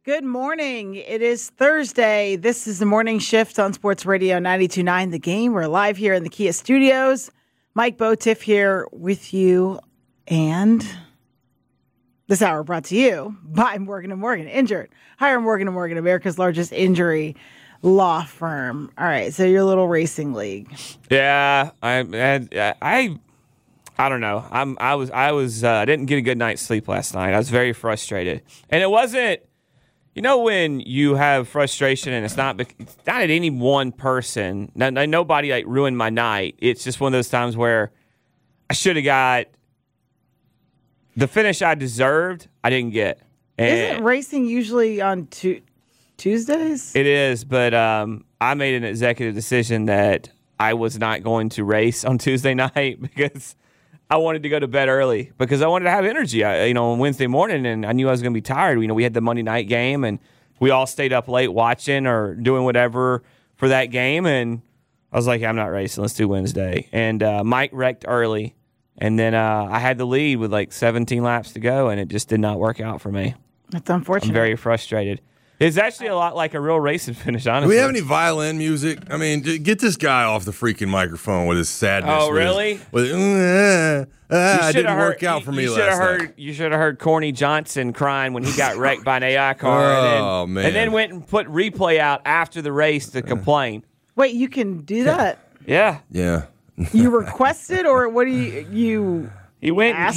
Good morning. It is Thursday. This is the morning shift on Sports Radio 92.9 The Game. We're live here in the Kia studios. Mike Botiff here with you. And this hour brought to you by Morgan & Morgan. Injured. Hire Morgan & Morgan, America's largest injury law firm. All right, so your little racing league. Yeah, I don't know. I didn't get a good night's sleep last night. I was very frustrated. And it wasn't, when you have frustration and it's not at any one person. Nobody ruined my night. It's just one of those times where I should have got the finish I deserved. I didn't get. Isn't racing usually on Tuesdays? It is, but I made an executive decision that I was not going to race on Tuesday night because I wanted to go to bed early because I wanted to have energy, on Wednesday morning, and I knew I was going to be tired. We had the Monday night game, and we all stayed up late watching or doing whatever for that game, and I was like, I'm not racing. Let's do Wednesday. And Mike wrecked early, and then I had the lead with 17 laps to go, and it just did not work out for me. That's unfortunate. I'm very frustrated. It's actually a lot like a real racing finish, honestly. Do we have any violin music? I mean, get this guy off the freaking microphone with his sadness. Oh, really? It didn't work out for me last night. You should have heard Corny Johnson crying when he got wrecked by an AI car. Man. And then went and put replay out after the race to complain. Wait, you can do that? Yeah. Yeah. You requested, or what do you He went and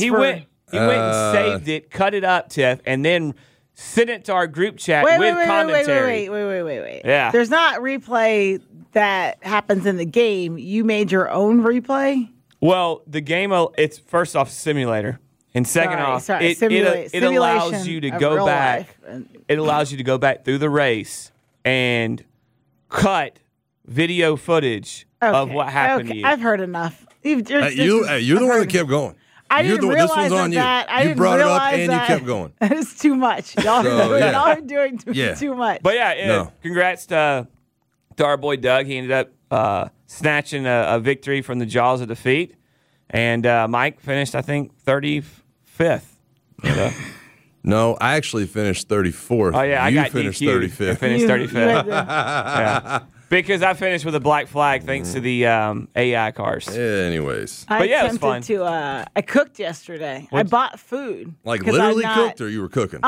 saved it, cut it up, Tiff, and then send it to our group chat with commentary. Wait. Yeah. There's not replay that happens in the game. You made your own replay? Well, the game, it's first off simulator. And second off, it allows you to go back. It allows you to go back through the race and cut video footage of what happened to you. I've heard enough. You're the one that kept going. I didn't realize this one's on that. You brought it up and you kept going. That is too much. Y'all are doing too much. But congrats to our boy Doug. He ended up snatching a victory from the jaws of defeat. And Mike finished, I think, 35th. No, I actually finished 34th. Oh, yeah, you finished 35th. I finished 35th. Yeah. Because I finished with a black flag thanks to the AI cars. Anyways. It was fun. I cooked yesterday. I bought food. Like literally cooked, or you were cooking?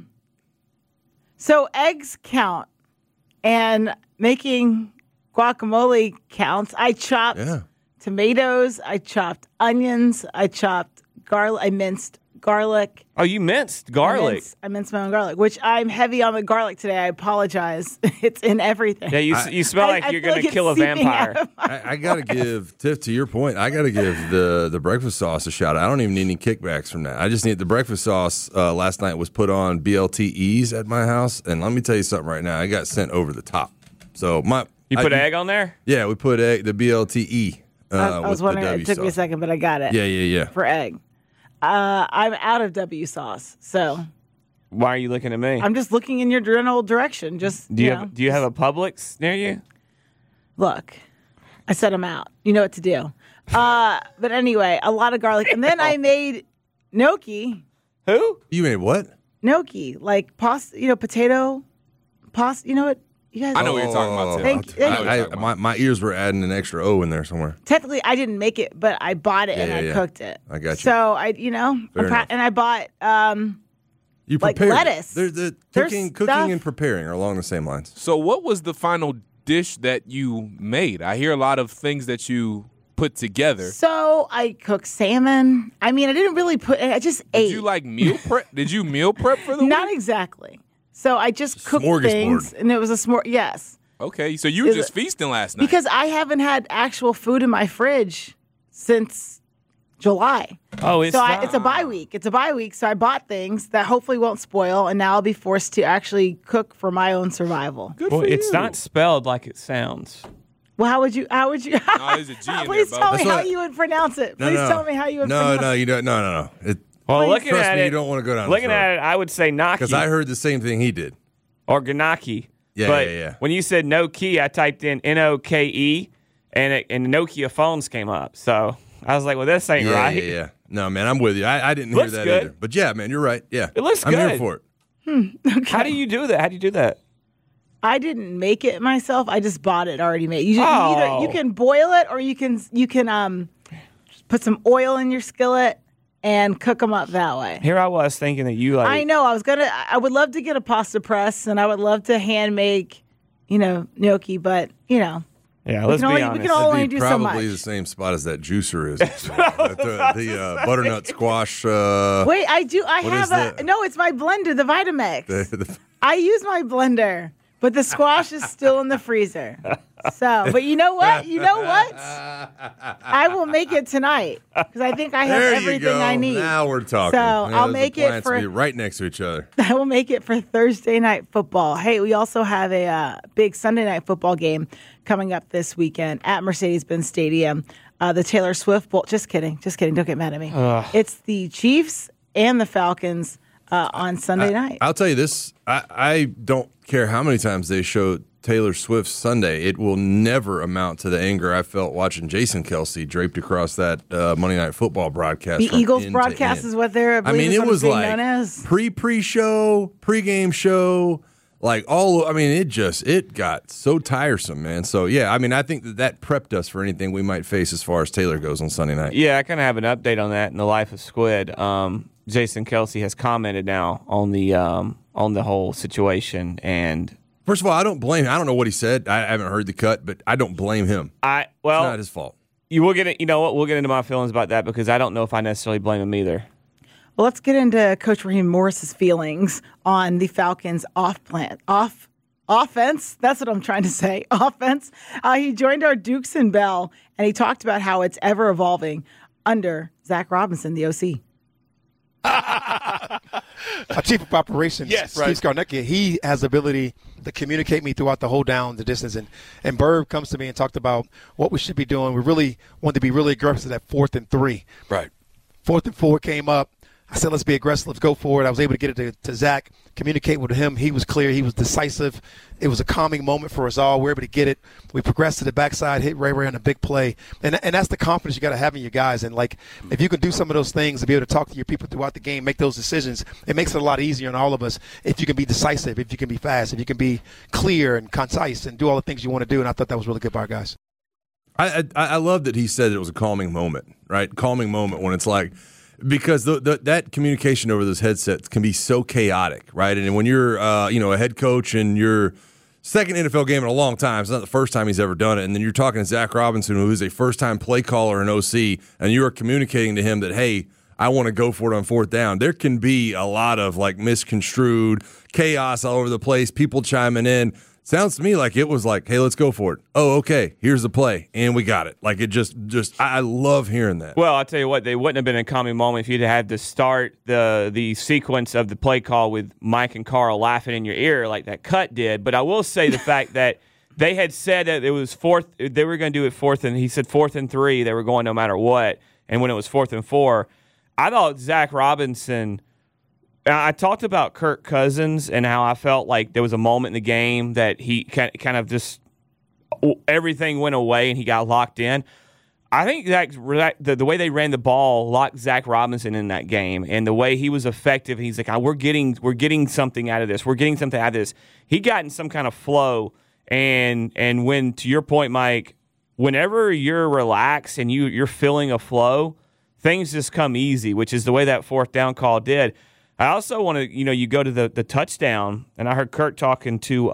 So eggs count, and making guacamole counts. I chopped tomatoes. I chopped onions. I chopped garlic. I minced garlic. Oh, you minced garlic. I minced my own garlic, which I'm heavy on the garlic today. I apologize. It's in everything. Yeah, you smell like you're going to kill a vampire. I got to give, Tiff, to your point, I got to give the breakfast sauce a shout out. I don't even need any kickbacks from that. I just need the breakfast sauce. Last night was put on BLTEs at my house, and let me tell you something right now. I got sent over the top. So You put egg on there? Yeah, we put egg, the BLTE. I was wondering. It took me a second, but I got it. Yeah. For egg. I'm out of W sauce, so. Why are you looking at me? I'm just looking in your general direction. Just do you have a Publix near you? Look, I said I'm out. You know what to do. But anyway, a lot of garlic, and then I made gnocchi. Who? You made what? Gnocchi, like pasta. Potato pasta. You know what? You guys. I know what you're talking about, too. Thank you. My ears were adding an extra O in there somewhere. Technically, I didn't make it, but I bought it and I cooked it. I got you. So and I bought you prepared lettuce. Cooking and preparing are along the same lines. So, what was the final dish that you made? I hear a lot of things that you put together. So I cooked salmon. I mean, I didn't really I just ate. Did you meal prep? Did you meal prep for the week? Not exactly. So I just cooked things, and it was a s'more. Yes. Okay, so you were just feasting last night. Because I haven't had actual food in my fridge since July. Oh, it's a bye week. It's a bye week, so I bought things that hopefully won't spoil, and now I'll be forced to actually cook for my own survival. Good for you. It's not spelled like it sounds. Well, how would you? No, there's a G in Please there, tell me how you would pronounce it. Please tell me how you would pronounce it. No, you don't. No. Well, looking trust at me, it, you don't want to go down. Looking at it, I would say Naki. Because I heard the same thing he did. Or Ganaki. Yeah. When you said no key, I typed in Noke, and the Nokia phones came up. So I was like, well, this ain't right. Yeah. No, man, I'm with you. I didn't hear that good. either. But yeah, man, you're right. Yeah. It looks I'm good. here for it. Okay. How do you do that? I didn't make it myself. I just bought it already made. You Oh. you can boil it, or you can put some oil in your skillet and cook them up that way. Here I was thinking that you like. I know. I would love to get a pasta press, and I would love to hand make, gnocchi, but Yeah, let's be honest. we can all only It'd be do so much. probably the same spot as that juicer is. the butternut squash. Wait, I do. I what have is no. It's my blender, the Vitamix. the- I use my blender, but the squash is still in the freezer. So, but you know what? I will make it tonight because I think I have there you everything go. I need. Now we're talking. So I'll those make it appliances for. be right next to each other. I will make it for Thursday night football. Hey, we also have a big Sunday night football game coming up this weekend at Mercedes-Benz Stadium. The Taylor Swift Bowl. Just kidding. Don't get mad at me. It's the Chiefs and the Falcons on Sunday night. I'll tell you this. I don't care how many times they show Taylor Swift's Sunday. It will never amount to the anger I felt watching Jason Kelsey draped across that Monday Night Football broadcast. The from Eagles end to broadcast end. is what they're. I mean, it was being like known as. pre-show, pre-game show, like all. I mean, it got so tiresome, man. So yeah, I mean, I think that prepped us for anything we might face as far as Taylor goes on Sunday night. Yeah, I kind of have an update on that in the life of Squid. Jason Kelsey has commented now on the whole situation, and First of all, I don't blame him. I don't know what he said. I haven't heard the cut, but I don't blame him. It's not his fault. You will get it. You know what? We'll get into my feelings about that because I don't know if I necessarily blame him either. Well, let's get into Coach Raheem Morris's feelings on the Falcons' offense. That's what I'm trying to say. Offense. He joined our Dukes and Bell, and he talked about how it's ever evolving under Zach Robinson, the OC. Our chief of operations, Steve Skarnecki, he has the ability to communicate me throughout the whole down the distance. And Burb comes to me and talked about what we should be doing. We really want to be really aggressive at 4th and 3. Right. 4th and 4 came up. I said, let's be aggressive. Let's go for it. I was able to get it to Zach, communicate with him. He was clear. He was decisive. It was a calming moment for us all. We were able to get it. We progressed to the backside, hit Ray on a big play. And that's the confidence you got to have in your guys. And, like, if you can do some of those things and be able to talk to your people throughout the game, make those decisions, it makes it a lot easier on all of us if you can be decisive, if you can be fast, if you can be clear and concise and do all the things you want to do. And I thought that was really good by our guys. I love that he said it was a calming moment, right? Calming moment when it's like, because that communication over those headsets can be so chaotic, right? And when you're, a head coach and your second NFL game in a long time, it's not the first time he's ever done it, and then you're talking to Zach Robinson, who is a first-time play caller in OC, and you are communicating to him that, hey, I want to go for it on 4th down. There can be a lot of like misconstrued chaos all over the place, people chiming in. Sounds to me like it was like, hey, let's go for it. Oh, okay, here's the play, and we got it. Like, it just I love hearing that. Well, I'll tell you what, they wouldn't have been a calming moment if you'd had to start the sequence of the play call with Mike and Carl laughing in your ear like that cut did. But I will say the fact that they had said that it was they were going to do it 4th, and he said 4th and 3, they were going no matter what. And when it was 4th and 4, I thought Zach Robinson. I talked about Kirk Cousins and how I felt like there was a moment in the game that he kind of just everything went away and he got locked in. I think that the way they ran the ball locked Zach Robinson in that game, and the way he was effective. He's like, we're getting something out of this. We're getting something out of this. He got in some kind of flow, and when, to your point, Mike, whenever you're relaxed and you're feeling a flow, things just come easy, which is the way that 4th down call did. I also want to, you go to the touchdown, and I heard Kurt talking to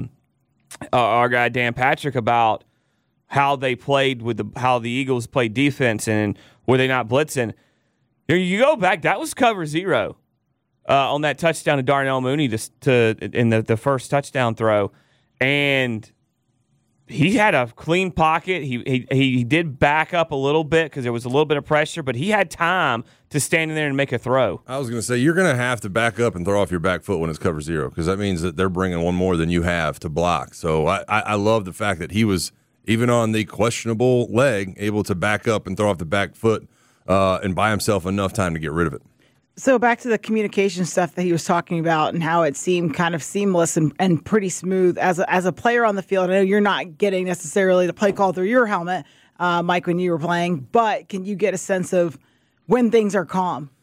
our guy Dan Patrick about how they played how the Eagles played defense and were they not blitzing. You go back, that was cover 0 on that touchdown to Darnell Mooney in the first touchdown throw, and he had a clean pocket. He did back up a little bit because there was a little bit of pressure, but he had time to stand in there and make a throw. I was going to say, you're going to have to back up and throw off your back foot when it's cover 0 because that means that they're bringing one more than you have to block. So I love the fact that he was, even on the questionable leg, able to back up and throw off the back foot and buy himself enough time to get rid of it. So back to the communication stuff that he was talking about and how it seemed kind of seamless and pretty smooth as a player on the field. I know you're not getting necessarily the play call through your helmet, Mike, when you were playing, but can you get a sense of when things are calm?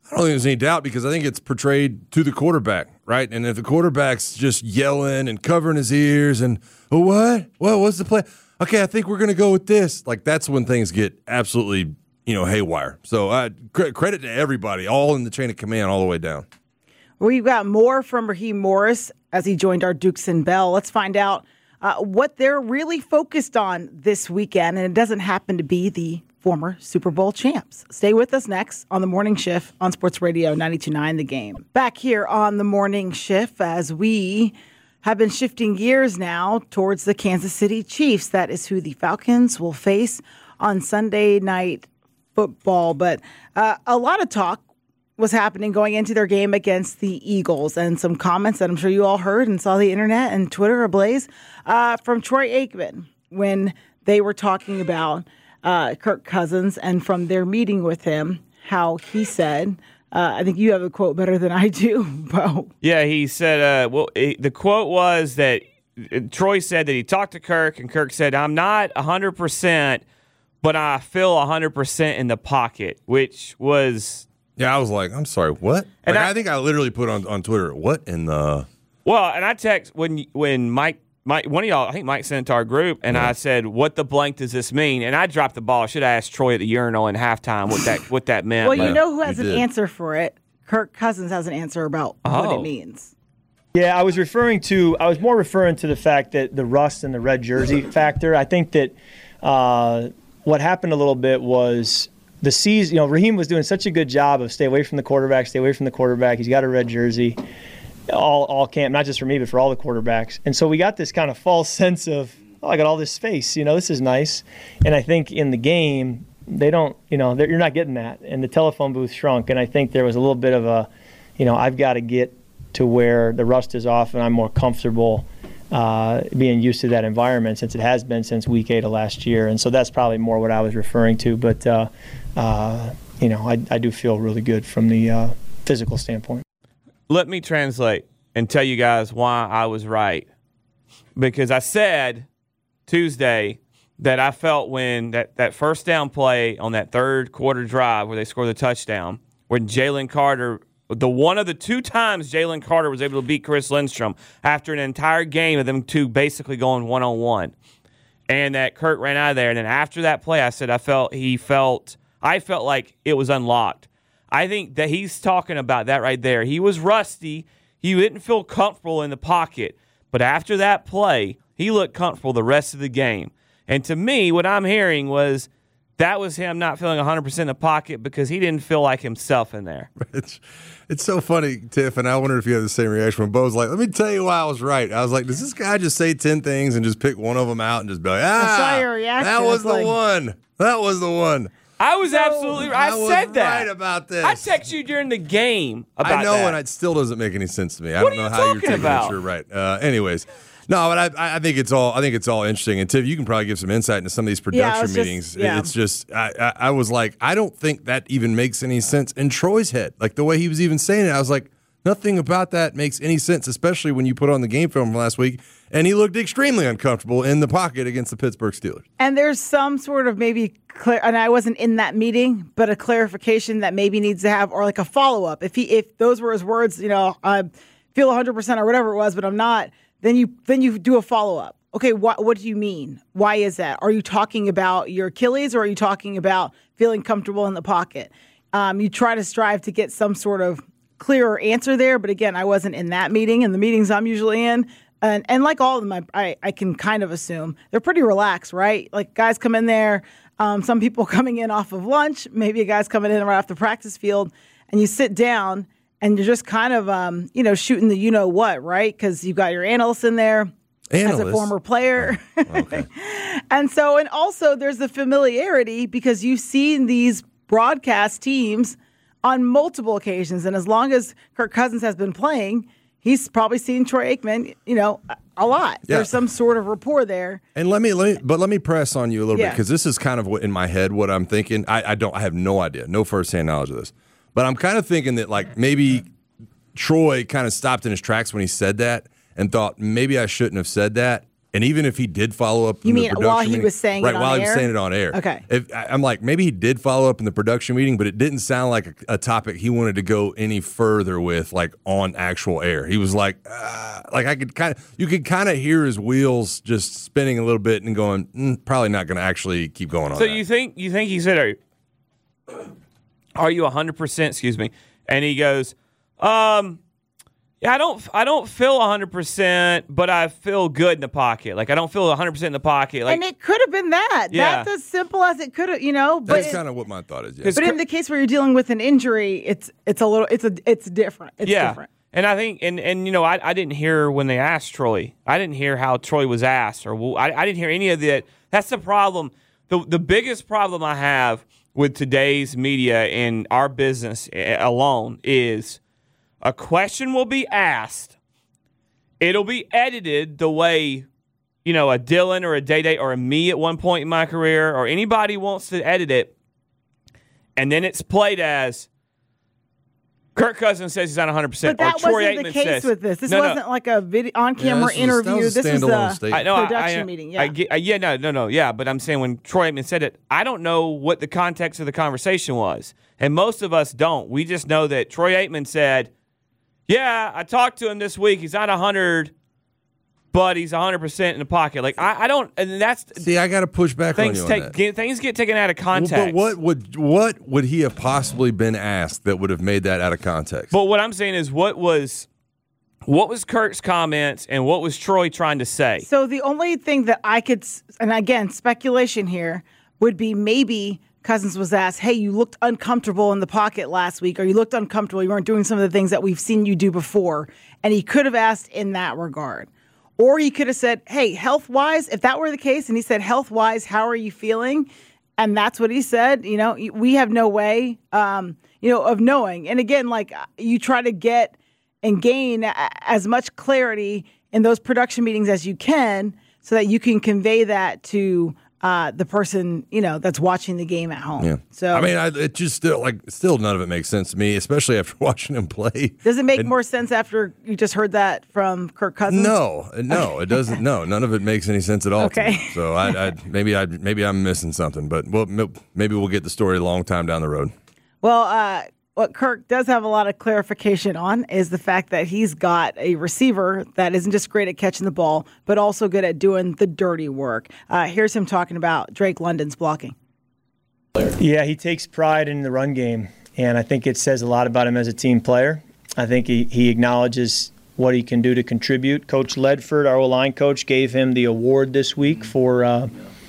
I don't think there's any doubt because I think it's portrayed to the quarterback, right? And if the quarterback's just yelling and covering his ears and, oh, what? Well, what's the play? Okay, I think we're going to go with this. Like, that's when things get absolutely, haywire. So credit to everybody, all in the chain of command all the way down. We've got more from Raheem Morris as he joined our Dukes and Bell. Let's find out what they're really focused on this weekend. And it doesn't happen to be the former Super Bowl champs. Stay with us next on the Morning Shift on Sports Radio 92.9 The Game. Back here on the Morning Shift as we have been shifting gears now towards the Kansas City Chiefs. That is who the Falcons will face on Sunday Night Football. But a lot of talk was happening going into their game against the Eagles, and some comments that I'm sure you all heard and saw the internet and Twitter ablaze from Troy Aikman when they were talking about Kirk Cousins, and from their meeting with him, how he said, I think you have a quote better than I do, Bo. Yeah, he said, the quote was that Troy said that he talked to Kirk, and Kirk said, I'm not 100%, but I feel 100% in the pocket, which was... Yeah, I was like, I'm sorry, what? And I think I literally put on Twitter, what in the... Well, and I text when Mike, one of y'all, I think Mike sent it to our group, and I said, what the blank does this mean? And I dropped the ball. I should have asked Troy at the urinal in halftime what that meant. Well, you know who has an answer for it? Kirk Cousins has an answer about what it means. Yeah, I was more referring to the fact that the rust and the red jersey factor. I think that what happened a little bit was the season, Raheem was doing such a good job of stay away from the quarterback. He's got a red jersey. All camp, not just for me, but for all the quarterbacks. And so we got this kind of false sense of, I got all this space, this is nice. And I think in the game, they don't, you're not getting that. And the telephone booth shrunk. And I think there was a little bit of a, I've got to get to where the rust is off and I'm more comfortable being used to that environment, since it has been since week 8 of last year. And so that's probably more what I was referring to. But, I do feel really good from the physical standpoint. Let me translate and tell you guys why I was right. Because I said Tuesday that I felt when that first down play on that third quarter drive where they scored the touchdown, when Jalen Carter, one of the 2 times Jalen Carter was able to beat Chris Lindstrom after an entire game of them two basically going one-on-one, and that Kirk ran out of there. And then after that play, I said I felt like it was unlocked. I think that he's talking about that right there. He was rusty. He didn't feel comfortable in the pocket. But after that play, he looked comfortable the rest of the game. And to me, what I'm hearing was that was him not feeling 100% in the pocket because he didn't feel like himself in there. It's so funny, Tiff, and I wonder if you have the same reaction when Bo's like, let me tell you why I was right. I was like, does this guy just say 10 things and just pick one of them out and just be like, that was the one. That was the one. I was absolutely right. I said that. Right about this. I texted you during the game about that. I know, and it still doesn't make any sense to me. I What don't are know you how you're talking taking about? it. You're right. Anyways, no, but I think it's all interesting. And Tiff, you can probably give some insight into some of these production meetings. It's just I was like, I don't think that even makes any sense in Troy's head. Like the way he was even saying it, I was like, nothing about that makes any sense, especially when you put on the game film from last week. And he looked extremely uncomfortable in the pocket against the Pittsburgh Steelers. And there's some sort of maybe and I wasn't in that meeting, but a clarification that maybe needs to have, or like a follow-up. If those were his words, I feel 100% or whatever it was, but I'm not, then you do a follow-up. Okay, what do you mean? Why is that? Are you talking about your Achilles, or are you talking about feeling comfortable in the pocket? You try to strive to get some sort of clearer answer there, but again, I wasn't in that meeting, and the meetings I'm usually in. And like all of them, I can kind of assume they're pretty relaxed, right? Like guys come in there, some people coming in off of lunch, maybe a guy's coming in right off the practice field, and you sit down and you're just kind of, shooting the you-know-what, right? Because you've got your analyst in there as a former player. Oh, okay. And also there's the familiarity because you've seen these broadcast teams on multiple occasions. And as long as Kirk Cousins has been playing, he's probably seen Troy Aikman, a lot. Yeah. There's some sort of rapport there. And let me press on you a little bit, because this is kind of what in my head what I'm thinking. I have no idea, no firsthand knowledge of this, but I'm kind of thinking that like maybe Troy kind of stopped in his tracks when he said that and thought maybe I shouldn't have said that. And even if he did follow up, You in the mean production while he meeting, was saying it right on while he was air? saying it on air? Okay. I'm like, maybe he did follow up in the production meeting, but it didn't sound like a topic he wanted to go any further with, like on actual air. He was like I could you could kind of hear his wheels just spinning a little bit and going, probably not going to actually keep going on. So that. you think he said, "Are you 100%?" Excuse me, and he goes, "Yeah, I don't feel 100%, but I feel good in the pocket. Like I don't feel 100% in the pocket." Like, and it could have been that. Yeah. That's as simple as it could have, But That's kind of what my thought is. Yes. but in the case where you're dealing with an injury, it's different. It's different. And I think, and I didn't hear when they asked Troy. I didn't hear how Troy was asked, or I didn't hear any of that. That's the problem. The biggest problem I have with today's media and our business alone is a question will be asked. It'll be edited the way, a Dylan or a Day or a me at one point in my career or anybody wants to edit it. And then it's played as Kirk Cousins says he's not 100%. But that or Troy wasn't Aikman the case says, with this. This No, wasn't like a on-camera this was- interview. that was a This was standalone a statement. production meeting. Yeah. Yeah. But I'm saying when Troy Aikman said it, I don't know what the context of the conversation was. And most of us don't. We just know that Troy Aikman said, yeah, I talked to him this week. He's not 100, but he's 100% in the pocket. Like, I don't, and that's... See, I got to push back on you on that. Things get taken out of context. But what would he have possibly been asked that would have made that out of context? But what I'm saying is what was Kirk's comments and what was Troy trying to say? So the only thing that I could, and again, speculation here, would be maybe Cousins was asked, hey, you looked uncomfortable in the pocket last week, or you looked uncomfortable. You weren't doing some of the things that we've seen you do before. And he could have asked in that regard. Or he could have said, hey, health-wise, if that were the case, and he said, health-wise, how are you feeling? And that's what he said. We have no way, of knowing. And again, like you try to get and gain as much clarity in those production meetings as you can so that you can convey that to the person, that's watching the game at home. Yeah. So I mean, it just still none of it makes sense to me, especially after watching him play. Does it make more sense after you just heard that from Kirk Cousins? No, it doesn't. No, none of it makes any sense at all. Okay. To me. So maybe I'm missing something, but maybe we'll get the story a long time down the road. Well, what Kirk does have a lot of clarification on is the fact that he's got a receiver that isn't just great at catching the ball, but also good at doing the dirty work. Here's him talking about Drake London's blocking. Yeah, he takes pride in the run game, and I think it says a lot about him as a team player. I think he acknowledges what he can do to contribute. Coach Ledford, our O-line coach, gave him the award this week for a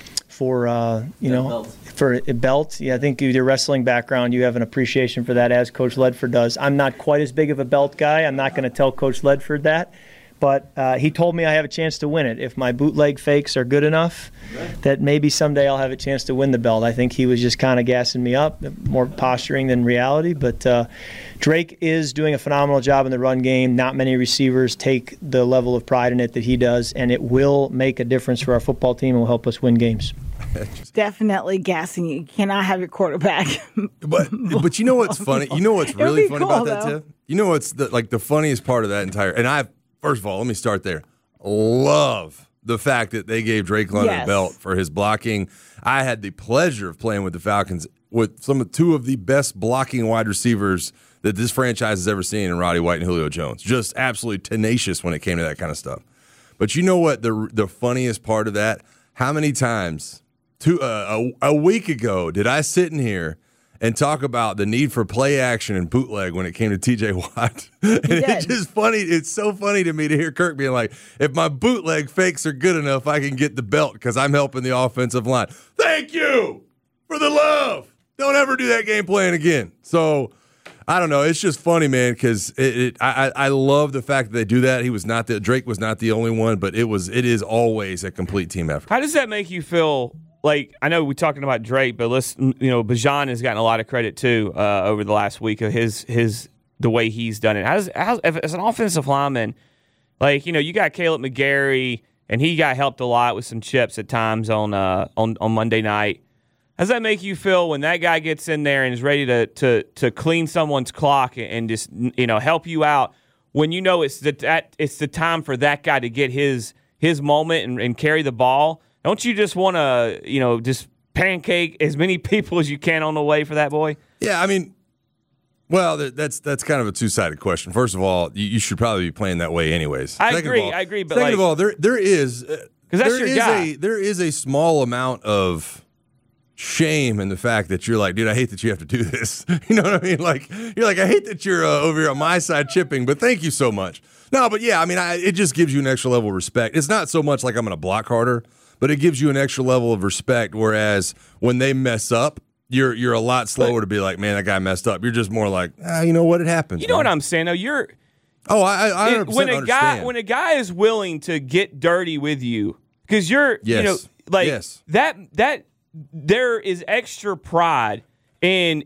belt. Yeah, I think with your wrestling background, you have an appreciation for that, as Coach Ledford does. I'm not quite as big of a belt guy. I'm not going to tell Coach Ledford that. But he told me I have a chance to win it. If my bootleg fakes are good enough, that maybe someday I'll have a chance to win the belt. I think he was just kind of gassing me up, more posturing than reality. But Drake is doing a phenomenal job in the run game. Not many receivers take the level of pride in it that he does, and it will make a difference for our football team and will help us win games. Definitely gassing you. You cannot have your quarterback. But you know what's funny? You know what's really funny cool, about that, though. Tiff? You know what's the funniest part of that entire, and first of all, let me start there. Love the fact that they gave Drake London a belt for his blocking. I had the pleasure of playing with the Falcons with two of the best blocking wide receivers that this franchise has ever seen in Roddy White and Julio Jones. Just absolutely tenacious when it came to that kind of stuff. But you know what? The funniest part of that, how many times a week ago did I sit in here and talk about the need for play action and bootleg when it came to TJ Watt? And it's just funny. It's so funny to me to hear Kirk being like, if my bootleg fakes are good enough, I can get the belt because I'm helping the offensive line. Thank you for the love. Don't ever do that game plan again. So I don't know. It's just funny, man, because I love the fact that they do that. Drake was not the only one, but it is always a complete team effort. How does that make you feel? Like, I know we're talking about Drake, but Bijan has gotten a lot of credit too over the last week of the way he's done it. As an offensive lineman, like, you got Caleb McGarry, and he got helped a lot with some chips at times on Monday night. How does that make you feel when that guy gets in there and is ready to clean someone's clock and just help you out when it's the time for that guy to get his his moment and carry the ball, don't you just want to, just pancake as many people as you can on the way for that boy? Yeah, I mean, well, that's kind of a two-sided question. First of all, you should probably be playing that way anyways. I agree. But second of all, there is that's your guy. There is a small amount of shame in the fact that you're like, dude, I hate that you have to do this. You know what I mean? Like, you're like, I hate that you're over here on my side chipping, but thank you so much. No, but yeah, I mean, it just gives you an extra level of respect. It's not so much like I'm going to block harder, but it gives you an extra level of respect. Whereas when they mess up, you're a lot slower to be like, man, that guy messed up. You're just more like, you know what? It happens. You know what I'm saying? Though I 100% understand. When a guy is willing to get dirty with you, because you're, yes. that there is extra pride in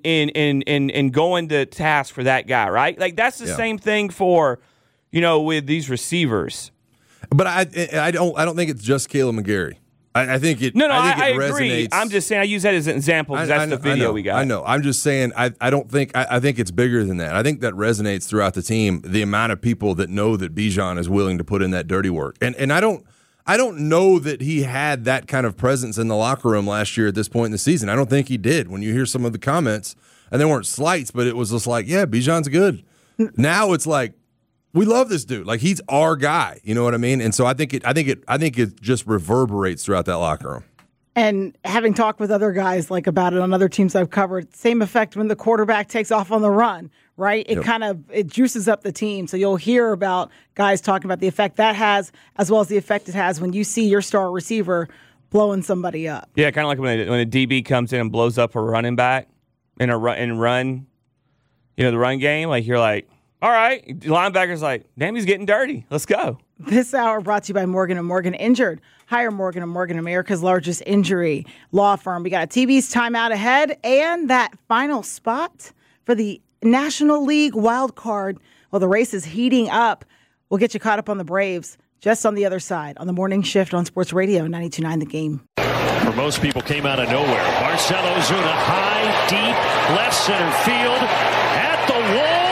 going to task for that guy, right? Like that's the same thing for, with these receivers. But I don't think it's just Kaleb McGary. I think it. I agree. Resonates. I'm just saying I use that as an example because that's the video we got. I know. I'm just saying I think it's bigger than that. I think that resonates throughout the team. The amount of people that know that Bijan is willing to put in that dirty work, and I don't know that he had that kind of presence in the locker room last year at this point in the season. I don't think he did. When you hear some of the comments, and they weren't slights, but it was just like, yeah, Bijan's good. Now it's like, we love this dude. Like, he's our guy. You know what I mean? And so I think it just reverberates throughout that locker room. And having talked with other guys about it on other teams I've covered, same effect when the quarterback takes off on the run, right? It juices up the team. So you'll hear about guys talking about the effect that has, as well as the effect it has when you see your star receiver blowing somebody up. Yeah, kind of like when a DB comes in and blows up a running back in run, the run game. Like, you're like, all right, linebacker's like, damn, he's getting dirty. Let's go. This hour brought to you by Morgan & Morgan. Injured. Hire Morgan & Morgan, America's largest injury law firm. We got a TV's timeout ahead and that final spot for the National League wild card. Well, the race is heating up. We'll get you caught up on the Braves just on the other side on the morning shift on Sports Radio 92.9 The Game. For most people, came out of nowhere. Marcell Ozuna, high, deep, left center field, at the wall.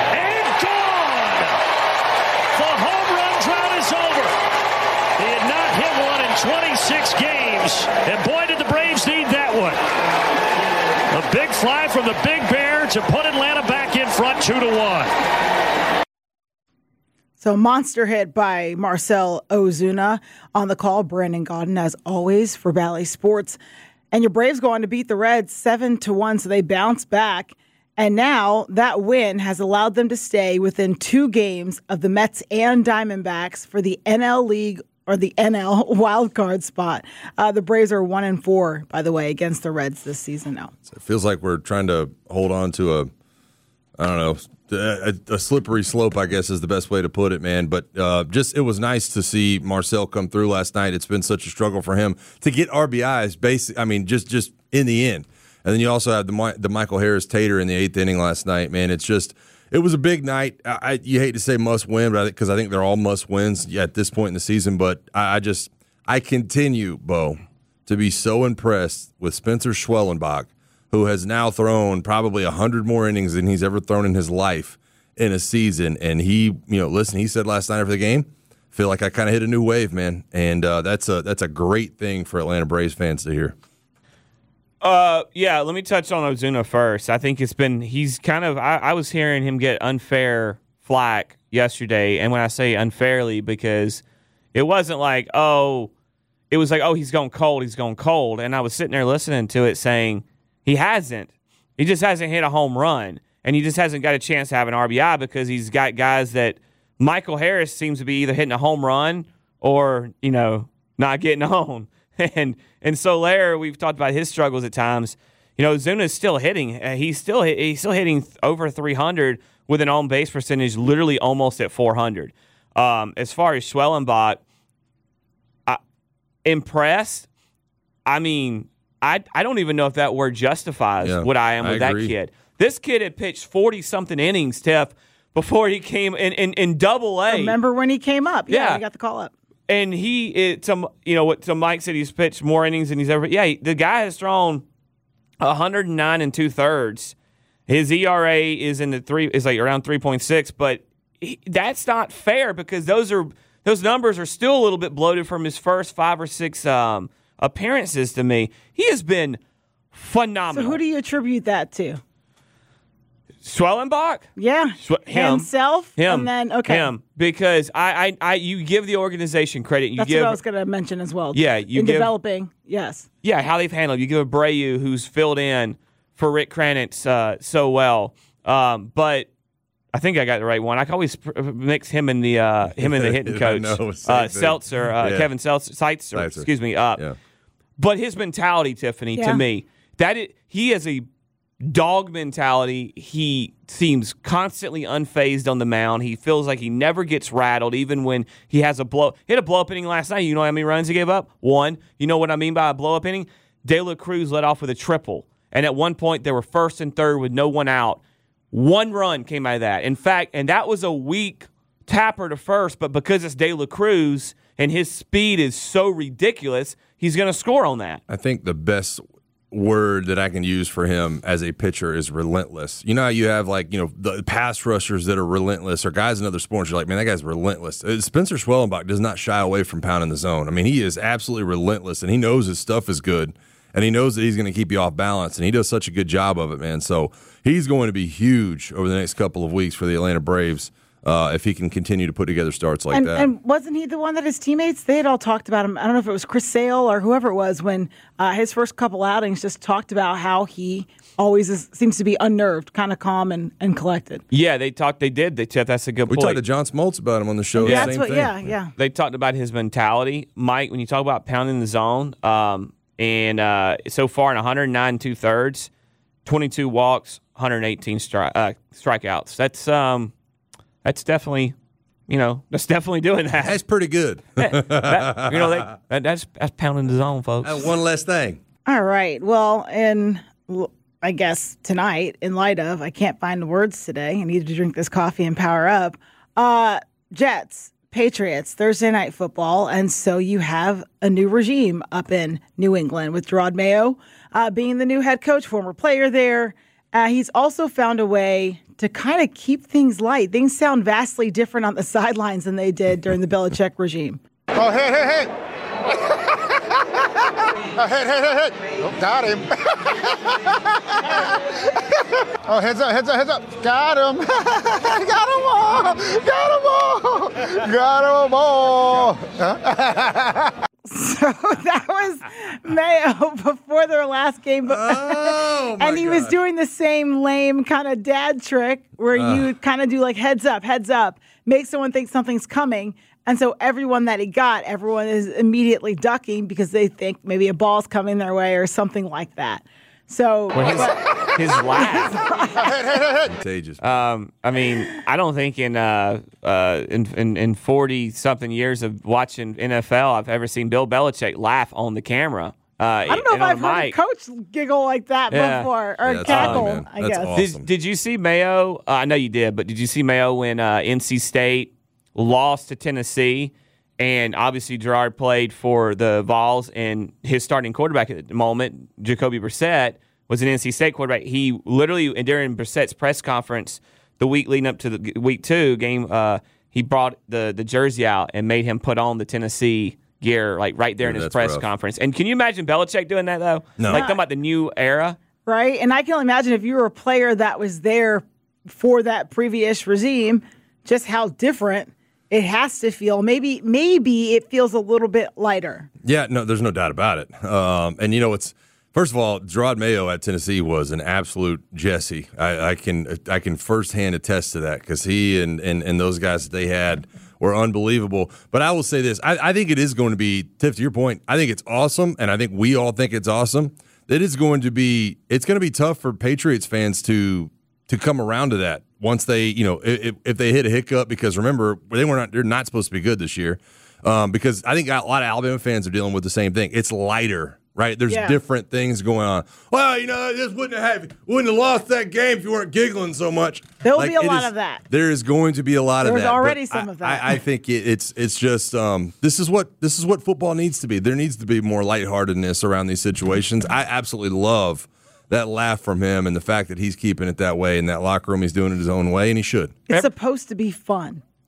Over. He had not hit one in 26 games, and boy, did the Braves need that one. A big fly from the Big Bear to put Atlanta back in front 2-1. So monster hit by Marcell Ozuna. On the call, Brandon Gaudin, as always, for Bally Sports. And your Braves go on to beat the Reds 7-1, so they bounce back. And now that win has allowed them to stay within 2 games of the Mets and Diamondbacks for the NL League or the NL wildcard spot. The Braves are 1-4, by the way, against the Reds this season now. It feels like we're trying to hold on to a slippery slope, I guess is the best way to put it, man. But it was nice to see Marcell come through last night. It's been such a struggle for him to get RBIs, just in the end. And then you also have the Michael Harris Tater in the 8th inning last night, man. It was a big night. You hate to say must win, but because I think they're all must wins at this point in the season. But I continue, Bo, to be so impressed with Spencer Schwellenbach, who has now thrown probably 100 more innings than he's ever thrown in his life in a season. And he said last night after the game, I feel like I kind of hit a new wave, man. And that's a great thing for Atlanta Braves fans to hear. Yeah, let me touch on Ozuna first. I think I was hearing him get unfair flack yesterday, and when I say unfairly, because it wasn't like, it was like, he's going cold, and I was sitting there listening to it saying, he just hasn't hit a home run, and he just hasn't got a chance to have an RBI because he's got guys that Michael Harris seems to be either hitting a home run or, not getting home. And Soler, we've talked about his struggles at times. Ozuna's still hitting. He's still hitting over 300 with an on base percentage, literally almost at 400. As far as Schwellenbach, impressed. I mean, I don't even know if that word justifies what I am with that kid. This kid had pitched 40 something innings, Tiff, before he came in Double-A. Remember when he came up? Yeah, he got the call up. And what Mike said, he's pitched more innings than he's ever. Yeah, the guy has thrown 109 2/3. His ERA is around 3.6, but that's not fair because those are those numbers are still a little bit bloated from his first 5 or 6 appearances to me. He has been phenomenal. So who do you attribute that to? Schwellenbach? Yeah, himself. Him. And then, okay. Him. Because you give the organization credit. That's what I was going to mention as well. Yeah. Developing, yes. Yeah, how they've handled it. You give Abreu, who's filled in for Rick Kranitz so well. But I think I got the right one. I can always mix him and the hitting coach. Seltzer, Kevin Seitzer, excuse me. But his mentality, Tiffany, to me, he has a dog mentality. He seems constantly unfazed on the mound. He feels like he never gets rattled, even when he has hit a blow-up inning last night. You know how many runs he gave up? 1. You know what I mean by a blow-up inning? De La Cruz led off with a triple. And at one point, they were first and third with no one out. 1 run came out of that. In fact, and that was a weak tapper to first, but because it's De La Cruz and his speed is so ridiculous, he's going to score on that. I think the best word that I can use for him as a pitcher is relentless. You know how you have the pass rushers that are relentless, or guys in other sports, you're like, man, that guy's relentless. Spencer Schwellenbach does not shy away from pounding the zone. I mean, he is absolutely relentless, and he knows his stuff is good, and he knows that he's going to keep you off balance, and he does such a good job of it, man. So he's going to be huge over the next couple of weeks for the Atlanta Braves. If he can continue to put together starts like that. And wasn't he the one that his teammates, they had all talked about him, I don't know if it was Chris Sale or whoever it was, when his first couple outings just talked about how he always seems to be unnerved, kind of calm and collected. Yeah, they did. That's a good point. We talked to John Smoltz about him on the show. Yeah, the same thing. Yeah. They talked about his mentality. Mike, when you talk about pounding the zone, and so far in 109 2/3, 22 walks, 118 strikeouts. That's definitely, that's definitely doing that. That's pretty good. That's pounding the zone, folks. One less thing. All right. Well, I guess tonight, in light of, I can't find the words today, I need to drink this coffee and power up. Jets, Patriots, Thursday Night Football, and so you have a new regime up in New England with Gerard Mayo being the new head coach, former player there. He's also found a way to kind of keep things light. Things sound vastly different on the sidelines than they did during the Belichick regime. Oh, hey. Head. Oh, got him. Oh, heads up. Got him. Got him all. So that was Mayo before their last game. And he was doing the same lame kind of dad trick where you kind of do like heads up, make someone think something's coming. And so everyone is immediately ducking because they think maybe a ball's coming their way or something like that. So his laugh. Contagious. I don't think in 40-something years of watching NFL, I've ever seen Bill Belichick laugh on the camera. I don't know if I've heard a coach giggle like that before, or cackle, I guess. Awesome. Did you see Mayo? I know you did, but did you see Mayo when NC State lost to Tennessee? And obviously Gerard played for the Vols, and his starting quarterback at the moment, Jacoby Brissett, was an NC State quarterback. He literally, during Brissett's press conference the week leading up to the week 2 game, he brought the jersey out and made him put on the Tennessee gear, like right there in his press conference. And can you imagine Belichick doing that, though? No. Like talking about the new era? Right? And I can only imagine if you were a player that was there for that previous regime, just how different it has to feel. Maybe it feels a little bit lighter. Yeah, no, there's no doubt about it. And it's first of all, Gerard Mayo at Tennessee was an absolute Jesse. I can firsthand attest to that because he and those guys that they had were unbelievable. But I will say this: I think it is going to be, Tiff, to your point, I think it's awesome, and I think we all think it's awesome. It's going to be tough for Patriots fans to come around to that once they, if they hit a hiccup, because remember, they're not supposed to be good this year. Because I think a lot of Alabama fans are dealing with the same thing. It's lighter, right? There's different things going on. Well, this wouldn't have lost that game if you weren't giggling so much. There'll be a lot of that. There is going to be a lot of that. There's already some of that. I think it's just this is what football needs to be. There needs to be more lightheartedness around these situations. I absolutely love that laugh from him and the fact that he's keeping it that way in that locker room. He's doing it his own way, and he should. It's supposed to be fun.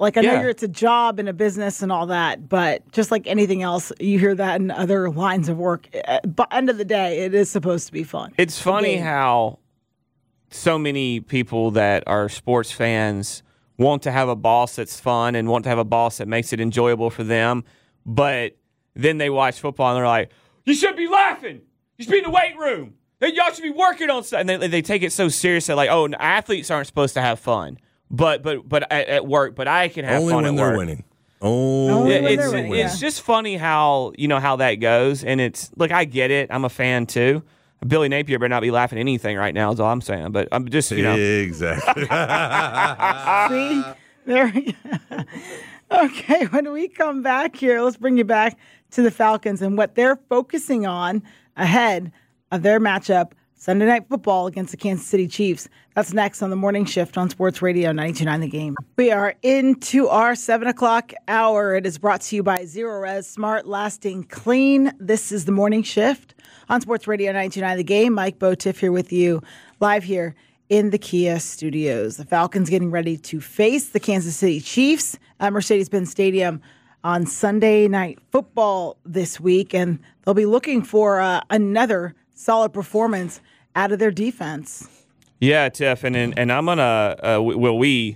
Like, I know Yeah. it's a job and a business and all that, but just like anything else, you hear that in other lines of work. But end of the day, it is supposed to be fun. It's funny Game. how so many people that are sports fans want to have a boss that's fun and want to have a boss that makes it enjoyable for them, but then they watch football and they're like, you should be laughing. You should be in the weight room. Y'all should be working on stuff. And they take it so seriously, like, oh, athletes aren't supposed to have fun, but at work, but I can have Only fun when at they're work. winning. Only when Only they're It's, winning, it's just funny how that goes, and it's like, I get it. I'm a fan too. Billy Napier better not be laughing at anything right now, is all I'm saying. But I'm just, Exactly. See? There we go. Okay, when we come back here, let's bring you back to the Falcons and what they're focusing on ahead of their matchup Sunday Night Football against the Kansas City Chiefs. That's next on the Morning Shift on Sports Radio 92.9 The Game. We are into our 7 o'clock hour. It is brought to you by Zero Res Smart Lasting Clean. This is the Morning Shift on Sports Radio 92.9 The Game. Mike Botiff here with you live here in the Kia studios. The Falcons getting ready to face the Kansas City Chiefs at Mercedes-Benz Stadium on Sunday Night Football this week, and they'll be looking for another solid performance out of their defense. Yeah, Tiff, and I'm gonna we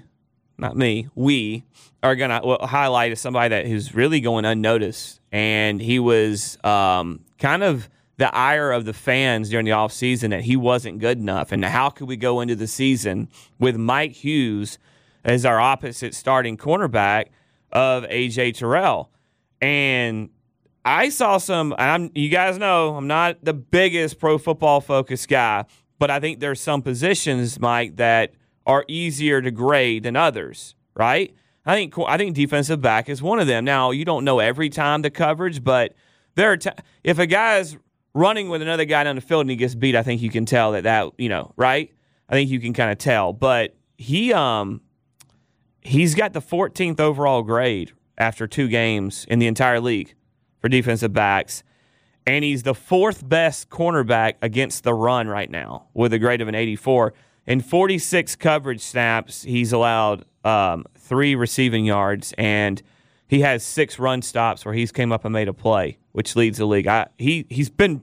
are gonna highlight somebody who's really going unnoticed, and he was kind of the ire of the fans during the offseason that he wasn't good enough. And how could we go into the season with Mike Hughes as our opposite starting cornerback of A.J. Terrell? And I saw you guys know I'm not the biggest Pro Football Focus guy, but I think there's some positions, Mike, that are easier to grade than others, right? I think defensive back is one of them. Now, you don't know every time the coverage, but there are if a guy is running with another guy down the field and he gets beat, I think you can tell that right? I think you can kind of tell. But he's got the 14th overall grade after 2 games in the entire league for defensive backs. And he's the 4th best cornerback against the run right now with a grade of an 84. In 46 coverage snaps, he's allowed 3 receiving yards, and he has 6 run stops where he's came up and made a play, which leads the league. He's been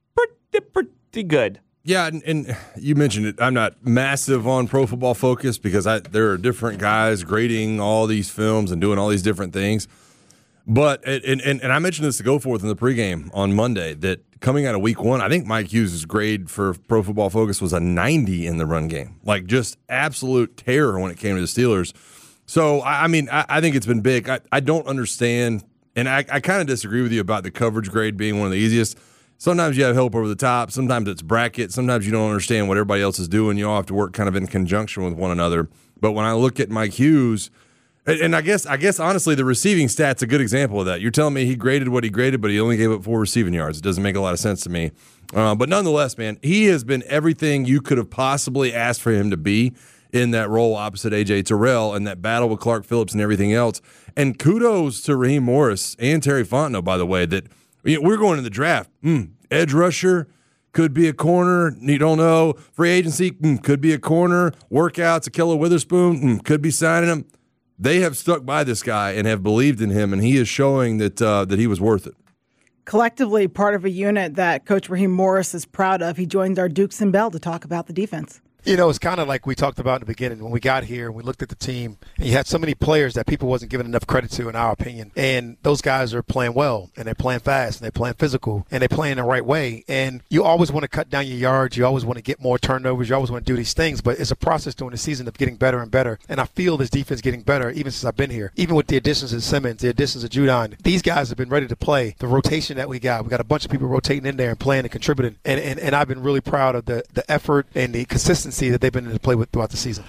pretty good. Yeah, and you mentioned it. I'm not massive on Pro Football Focus because there are different guys grading all these films and doing all these different things. But and I mentioned this to Goforth in the pregame on Monday that coming out of Week 1, I think Mike Hughes' grade for Pro Football Focus was a 90 in the run game, like just absolute terror when it came to the Steelers. So I think it's been big. I don't understand, and I kind of disagree with you about the coverage grade being one of the easiest. Sometimes you have help over the top. Sometimes it's bracket. Sometimes you don't understand what everybody else is doing. You all have to work kind of in conjunction with one another. But when I look at Mike Hughes, and I guess honestly, the receiving stat's a good example of that. You're telling me he graded what he graded, but he only gave up 4 receiving yards. It doesn't make a lot of sense to me. But nonetheless, man, he has been everything you could have possibly asked for him to be in that role opposite A.J. Terrell and that battle with Clark Phillips and everything else. And kudos to Raheem Morris and Terry Fontenot, by the way, that we're going to the draft. Edge rusher, could be a corner. You don't know. Free agency, could be a corner. Workouts, Ahkello Witherspoon, could be signing him. They have stuck by this guy and have believed in him, and he is showing that he was worth it. Collectively, part of a unit that Coach Raheem Morris is proud of. He joined our Dukes and Bell to talk about the defense. You know, it's kind of like we talked about in the beginning when we got here and we looked at the team, and you had so many players that people wasn't giving enough credit to, in our opinion. And those guys are playing well, and they're playing fast, and they're playing physical, and they're playing the right way. And you always want to cut down your yards. You always want to get more turnovers. You always want to do these things. But it's a process during the season of getting better and better. And I feel this defense getting better even since I've been here. Even with the additions of Simmons, the additions of Judon, these guys have been ready to play. The rotation that we got a bunch of people rotating in there and playing and contributing. And I've been really proud of the effort and the consistency that they've been able to play with throughout the season.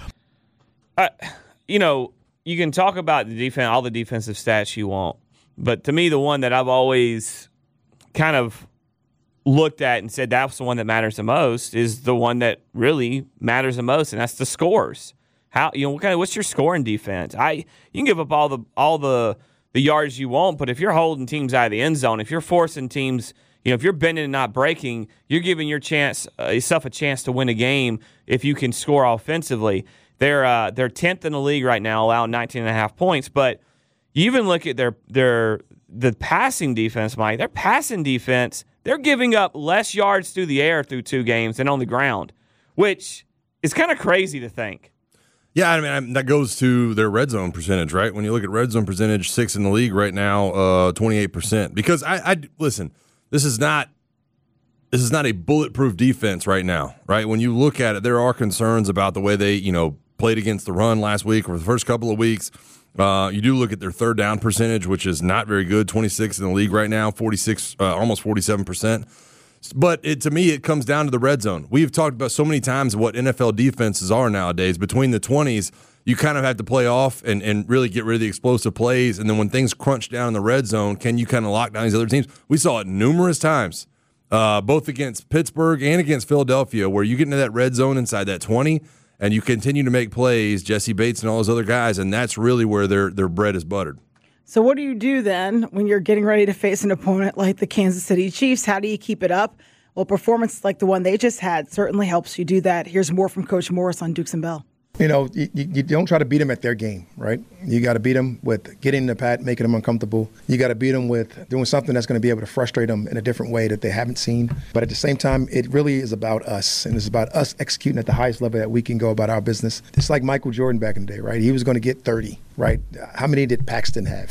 You can talk about the defense, all the defensive stats you want, but to me, the one that I've always kind of looked at and said that's the one that matters the most is the one that really matters the most, and that's the scores. What's your scoring defense? You can give up all the yards you want, but if you're holding teams out of the end zone, if you're forcing teams, if you're bending and not breaking, you're giving yourself a chance to win a game if you can score offensively. They're 10th in the league right now, allowing 19.5 points. But you even look at the passing defense, Mike. Their passing defense, they're giving up less yards through the air through 2 games than on the ground, which is kind of crazy to think. Yeah, I mean, that goes to their red zone percentage, right? When you look at red zone percentage, 6th in the league right now, 28%. Because I listen, this is not a bulletproof defense right now, right? When you look at it, there are concerns about the way they, played against the run last week or the first couple of weeks. You do look at their third down percentage, which is not very good, 26th in the league right now, 46, almost 47%. But to me, it comes down to the red zone. We've talked about so many times what NFL defenses are nowadays. Between the 20s, you kind of have to play off and really get rid of the explosive plays. And then when things crunch down in the red zone, can you kind of lock down these other teams? We saw it numerous times, both against Pittsburgh and against Philadelphia, where you get into that red zone inside that 20, and you continue to make plays, Jesse Bates and all those other guys, and that's really where their bread is buttered. So what do you do then when you're getting ready to face an opponent like the Kansas City Chiefs? How do you keep it up? Well, performance like the one they just had certainly helps you do that. Here's more from Coach Morris on Dukes and Bell. You don't try to beat them at their game, right? You got to beat them with getting in the pad, making them uncomfortable. You got to beat them with doing something that's going to be able to frustrate them in a different way that they haven't seen. But at the same time, it really is about us, and it's about us executing at the highest level that we can go about our business. It's like Michael Jordan back in the day, right? He was going to get 30, right? How many did Paxton have?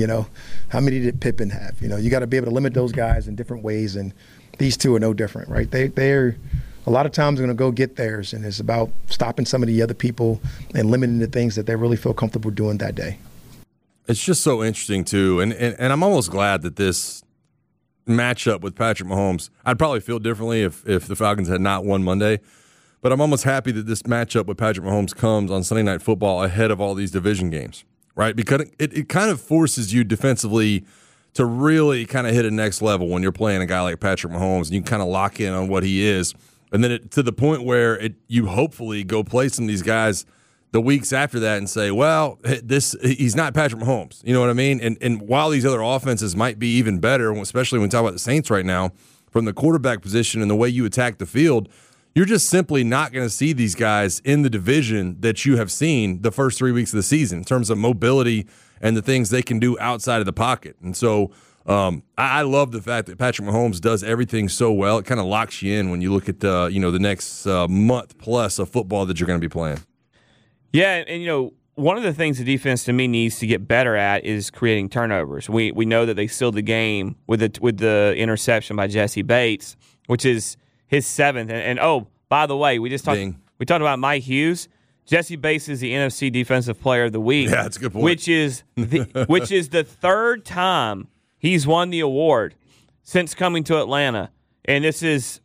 How many did Pippen have? You got to be able to limit those guys in different ways, and these two are no different, right? They're a lot of times going to go get theirs, and it's about stopping some of the other people and limiting the things that they really feel comfortable doing that day. It's just so interesting, too, and I'm almost glad that this matchup with Patrick Mahomes, I'd probably feel differently if the Falcons had not won Monday, but I'm almost happy that this matchup with Patrick Mahomes comes on Sunday Night Football ahead of all these division games, right? Because it kind of forces you defensively to really kind of hit a next level when you're playing a guy like Patrick Mahomes, and you kind of lock in on what he is. And then to the point where you hopefully go play some of these guys the weeks after that and say, well, he's not Patrick Mahomes. You know what I mean? And while these other offenses might be even better, especially when we talk about the Saints right now, from the quarterback position and the way you attack the field, you're just simply not going to see these guys in the division that you have seen the first 3 weeks of the season in terms of mobility and the things they can do outside of the pocket. And so I love the fact that Patrick Mahomes does everything so well. It kind of locks you in when you look at the next month plus of football that you're going to be playing. Yeah, and one of the things the defense to me needs to get better at is creating turnovers. We know that they sealed the game with the interception by Jesse Bates, which is his 7th. And oh, by the way, we talked about Mike Hughes. Jesse Bates is the NFC Defensive Player of the Week. Yeah, that's a good point. Which is the third time he's won the award since coming to Atlanta, and he's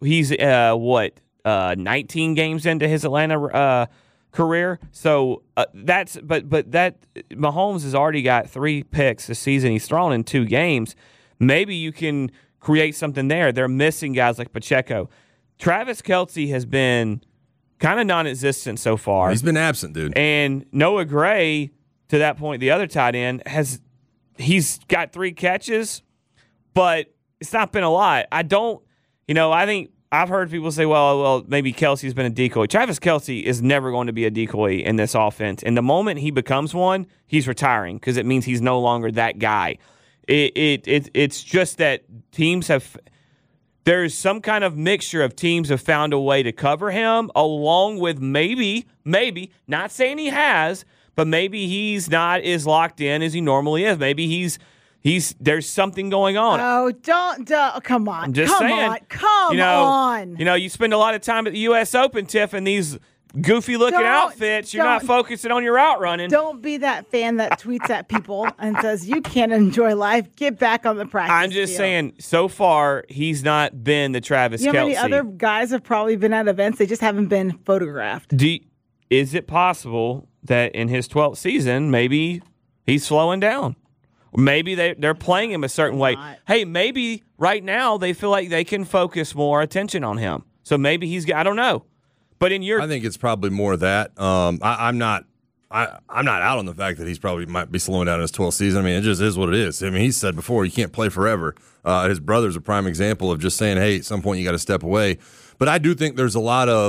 19 games into his Atlanta career. So but Mahomes has already got 3 picks this season. He's thrown in 2 games. Maybe you can create something there. They're missing guys like Pacheco. Travis Kelce has been kind of non-existent so far. He's been absent, dude. And Noah Gray, to that point, the other tight end, he's got 3 catches, but it's not been a lot. I think I've heard people say, well, maybe Kelce's been a decoy. Travis Kelce is never going to be a decoy in this offense. And the moment he becomes one, he's retiring because it means he's no longer that guy. It's just that there's some kind of mixture of teams have found a way to cover him, along with maybe, not saying he has, but maybe he's not as locked in as he normally is. Maybe there's something going on. Oh, come on. I'm just saying. Come on. You spend a lot of time at the U.S. Open, Tiff, in these goofy-looking outfits. You're not focusing on your route running. Don't be that fan that tweets at people and says, you can't enjoy life. Get back on the practice I'm just saying, so far, he's not been the Travis Kelce. You know how many other guys have probably been at events? They just haven't been photographed. Is it possible that in his 12th season, maybe he's slowing down? Maybe they're playing him a certain way. Hey, maybe right now they feel like they can focus more attention on him. So maybe I don't know. But I think it's probably more that. I'm not out on the fact that he's probably might be slowing down in his 12th season. I mean, it just is what it is. I mean, he said before you can't play forever. His brother's a prime example of just saying, hey, at some point you got to step away. But I do think there's a lot of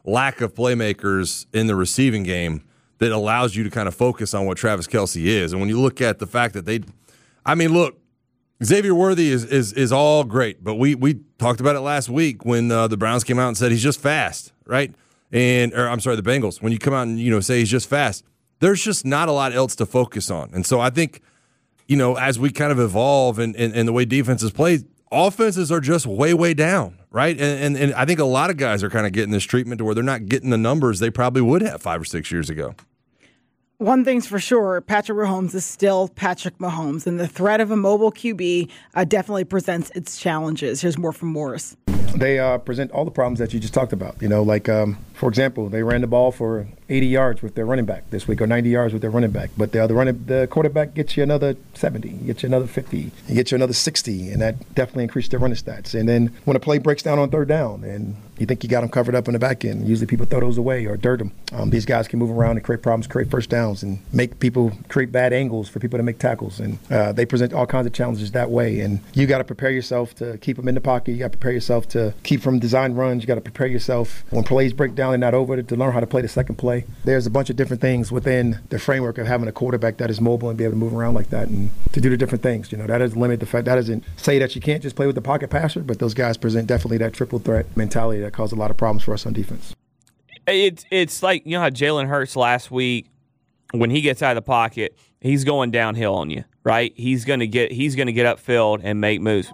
lack of playmakers in the receiving game that allows you to kind of focus on what Travis Kelce is. And when you look at the fact that look, Xavier Worthy is all great, but we talked about it last week when the Browns came out and said he's just fast, right? The Bengals. When you come out and say he's just fast, there's just not a lot else to focus on. And so I think, as we kind of evolve and the way defenses play, offenses are just way down, right? And I think a lot of guys are kind of getting this treatment to where they're not getting the numbers they probably would have 5 or 6 years ago. One thing's for sure, Patrick Mahomes is still Patrick Mahomes, and the threat of a mobile QB definitely presents its challenges. Here's more from Morris. They present all the problems that you just talked about. For example, they ran the ball for 80 yards with their running back this week, or 90 yards with their running back. But the quarterback gets you another 70, gets you another 50, gets you another 60, and that definitely increased their running stats. And then when a play breaks down on third down, and you think you got them covered up in the back end, usually people throw those away or dirt them. These guys can move around and create problems, create first downs, and make people create bad angles for people to make tackles. And they present all kinds of challenges that way. And you got to prepare yourself to keep them in the pocket. You got to prepare yourself to keep from design runs. You got to prepare yourself when plays break down and not over to learn how to play the second play. There's a bunch of different things within the framework of having a quarterback that is mobile and be able to move around like that and to do the different things. That doesn't limit the fact, that doesn't say that you can't just play with the pocket passer, but those guys present definitely that triple threat mentality that caused a lot of problems for us on defense. It's like, how Jalen Hurts last week, when he gets out of the pocket, he's going downhill on you, right? He's gonna get upfield and make moves.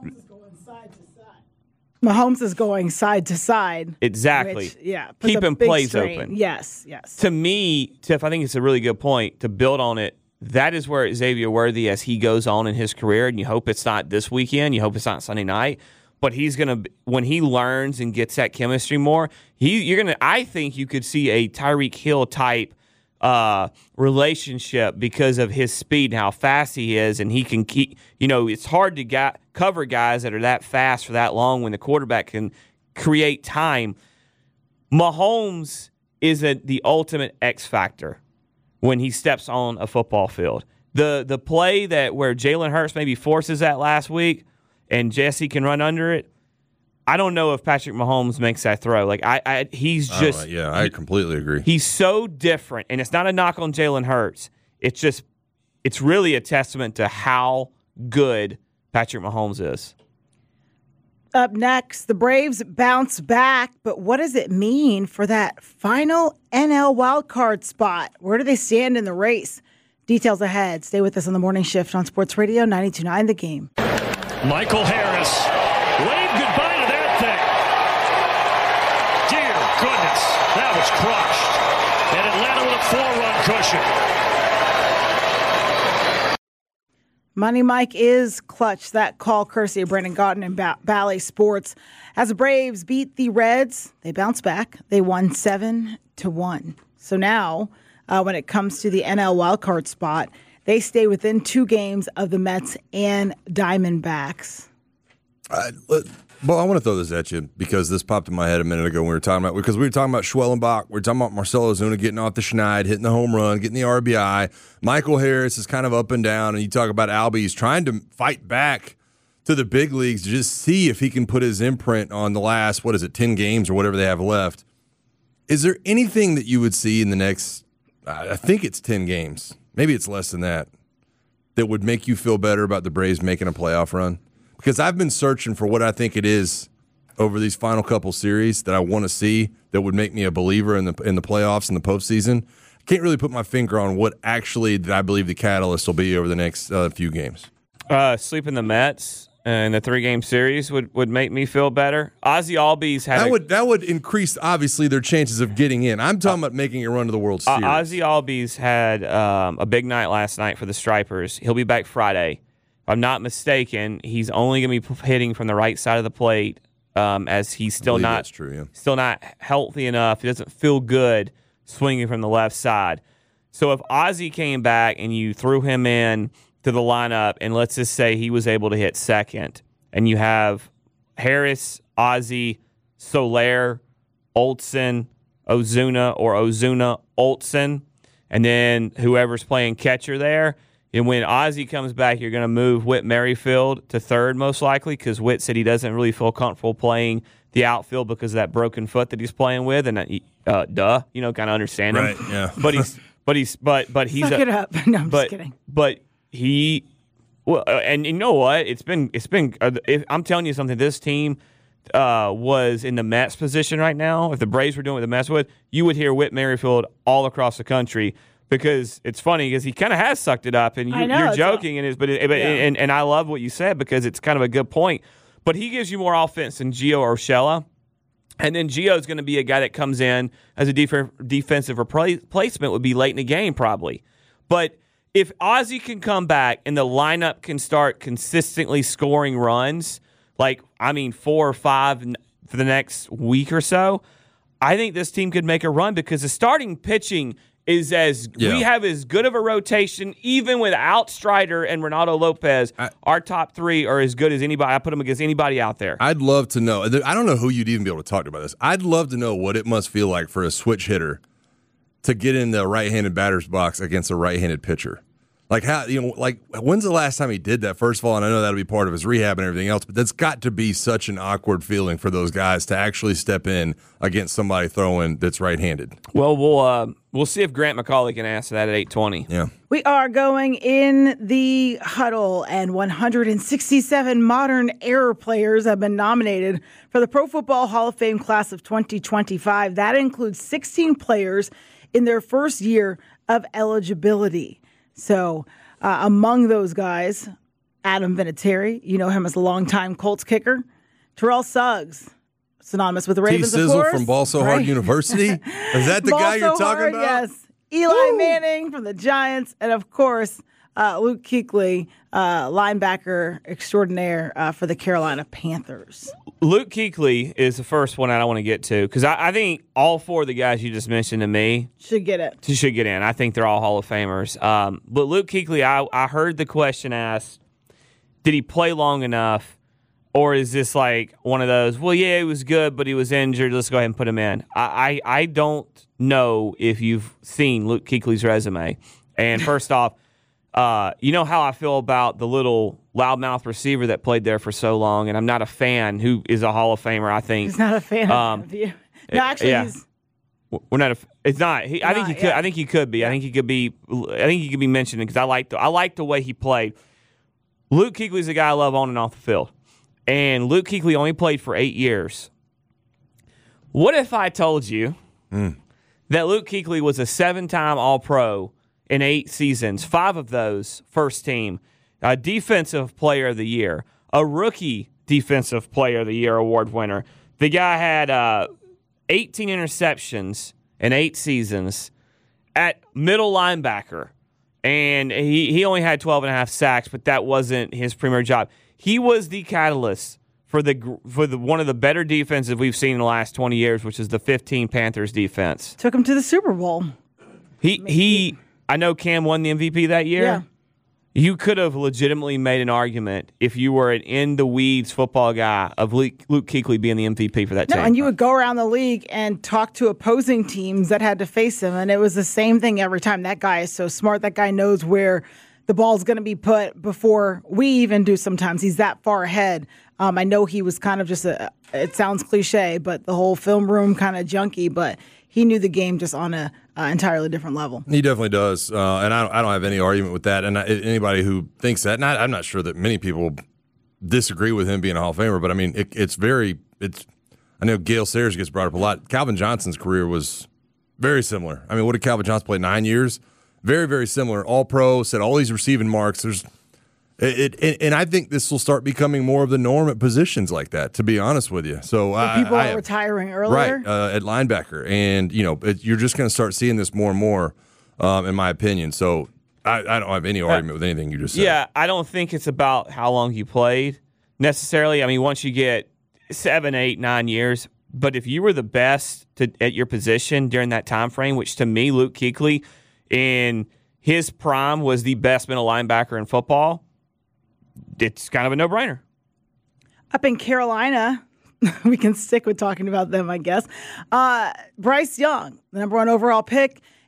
Mahomes is going side to side. Exactly. Which, keeping plays strain. open. Yes. To me, Tiff, I think it's a really good point to build on it. That is where Xavier Worthy, as he goes on in his career, and you hope it's not this weekend, you hope it's not Sunday night, but he's gonna, when he learns and gets that chemistry more, I think you could see a Tyreek Hill type relationship because of his speed and how fast he is, and he can keep. It's hard to cover guys that are that fast for that long when the quarterback can create time. Mahomes is the ultimate X factor when he steps on a football field. The play where Jalen Hurts maybe forces that last week, and Jesse can run under it. I don't know if Patrick Mahomes makes that throw. I completely agree. He's so different, and it's not a knock on Jalen Hurts. It's really a testament to how good Patrick Mahomes is. Up next, the Braves bounce back, but what does it mean for that final NL wildcard spot? Where do they stand in the race? Details ahead. Stay with us on the morning shift on Sports Radio 92.9 The Game. Michael Harris, wave goodbye to that thing. Dear goodness, that was crushed. And Atlanta with a 4-run cushion. Money Mike is clutch. That call courtesy of Brandon Gaudin and Bally Sports. As the Braves beat the Reds, they bounce back. They won 7-1. So now, when it comes to the NL wildcard spot, they stay within 2 games of the Mets and Diamondbacks. Well, I want to throw this at you because this popped in my head a minute ago when we were talking about Schwellenbach, we were talking about Marcell Ozuna getting off the schneid, hitting the home run, getting the RBI. Michael Harris is kind of up and down, and you talk about Albie. He's trying to fight back to the big leagues to just see if he can put his imprint on the last, 10 games or whatever they have left. Is there anything that you would see in the next, I think it's 10 games, maybe it's less than that would make you feel better about the Braves making a playoff run? Because I've been searching for what I think it is over these final couple series that I want to see that would make me a believer in the playoffs and the postseason. I can't really put my finger on what actually that I believe the catalyst will be over the next few games. Sweeping the Mets in the 3-game series would make me feel better. Ozzie Albies had that would increase obviously their chances of getting in. I'm talking about making a run to the World Series. Ozzie Albies had a big night last night for the Stripers. He'll be back Friday. If I'm not mistaken, he's only going to be hitting from the right side of the plate as he's still not healthy enough. He doesn't feel good swinging from the left side. So if Ozzie came back and you threw him in to the lineup, and let's just say he was able to hit second, and you have Harris, Ozzie, Soler, Olsen, Ozuna, or Ozuna, Olsen, and then whoever's playing catcher there, And when Ozzie comes back, you're going to move Whit Merrifield to third most likely because Whit said he doesn't really feel comfortable playing the outfield because of that broken foot that he's playing with. And kind of understand him. Right, yeah. But he's Suck it up. No, I'm just kidding. But and you know what? It's been. I'm telling you something. This team was in the Mets position right now. If the Braves were doing what the Mets would, you would hear Whit Merrifield all across the country. Because it's funny because he kind of has sucked it up, and you're joking, and I love what you said because it's kind of a good point. But he gives you more offense than Gio Urshela, and then Gio's going to be a guy that comes in as a defensive replacement would be late in the game probably. But if Ozzie can come back and the lineup can start consistently scoring runs, 4 or 5 for the next week or so, I think this team could make a run because the starting pitching is we have as good of a rotation, even without Strider and Ronaldo Lopez. Our top 3 are as good as anybody. I put them against anybody out there. I'd love to know. I don't know who you'd even be able to talk to about this. I'd love to know what it must feel like for a switch hitter to get in the right-handed batter's box against a right-handed pitcher. When's the last time he did that? First of all, and I know that'll be part of his rehab and everything else, but that's got to be such an awkward feeling for those guys to actually step in against somebody throwing that's right-handed. Well, we'll see if Grant McCauley can answer that at 8:20. Yeah. We are going in the huddle, and 167 modern era players have been nominated for the Pro Football Hall of Fame class of 2025. That includes 16 players in their first year of eligibility. So among those guys, Adam Vinatieri, you know him as a longtime Colts kicker. Terrell Suggs, synonymous with the Ravens, of course. From Ball So Hard University. Is that the guy you're talking about? Yes. Eli Manning from the Giants. And, of course, Luke Kuechly, linebacker extraordinaire for the Carolina Panthers. Luke Kuechly is the first one I want to get to because I think all 4 of the guys you just mentioned to me should get in. I think they're all Hall of Famers. But Luke Kuechly, I heard the question asked, did he play long enough? Or is this like one of those, well, yeah, he was good, but he was injured. Let's go ahead and put him in. I don't know if you've seen Luke Kuechly's resume. And first off, you know how I feel about the little loudmouth receiver that played there for so long, and I'm not a fan who is a Hall of Famer, I think. He's not a fan of you. No, actually, he's... We're not. It's not. I think he could. I think he could be. Yeah. I think he could be mentioned because I like the way he played. Luke Kuechly's a guy I love on and off the field, and Luke Kuechly only played for 8 years. What if I told you that Luke Kuechly was a 7-time All-Pro in 8 seasons, 5 of those first team, a Defensive Player of the Year, a Rookie Defensive Player of the Year award winner. The guy had 18 interceptions in 8 seasons at middle linebacker, and he only had 12.5 sacks, but that wasn't his premier job. He was the catalyst for the one of the better defenses we've seen in the last 20 years, which is the 15 Panthers defense. Took him to the Super Bowl. I know Cam won the MVP that year. Yeah. You could have legitimately made an argument if you were an in-the-weeds football guy of Luke Kuechly being the MVP for that team. And you would go around the league and talk to opposing teams that had to face him, and it was the same thing every time. That guy is so smart. That guy knows where the ball's going to be put before we even do sometimes. He's that far ahead. I know he was kind of just it sounds cliche, but the whole film room kind of junkie, but he knew the game just on a entirely different level. He definitely does, and I don't have any argument with that. And anybody who thinks that, and I'm not sure that many people disagree with him being a Hall of Famer, but I mean, it's I know Gale Sayers gets brought up a lot. Calvin Johnson's career was very similar. I mean, what did Calvin Johnson play, 9 years? Very, very similar. All-pro, set all these receiving marks. And I think this will start becoming more of the norm at positions like that, to be honest with you. So people are retiring earlier? Right, at linebacker. And, you're just going to start seeing this more and more, in my opinion. So I don't have any argument with anything you just said. Yeah, I don't think it's about how long you played necessarily. I mean, once you get 7, 8, 9 years, but if you were the best at your position during that time frame, which to me, Luke Kuechly in his prime was the best middle linebacker in football, it's kind of a no-brainer. Up in Carolina, we can stick with talking about them, I guess. Bryce Young, the number 1 overall pick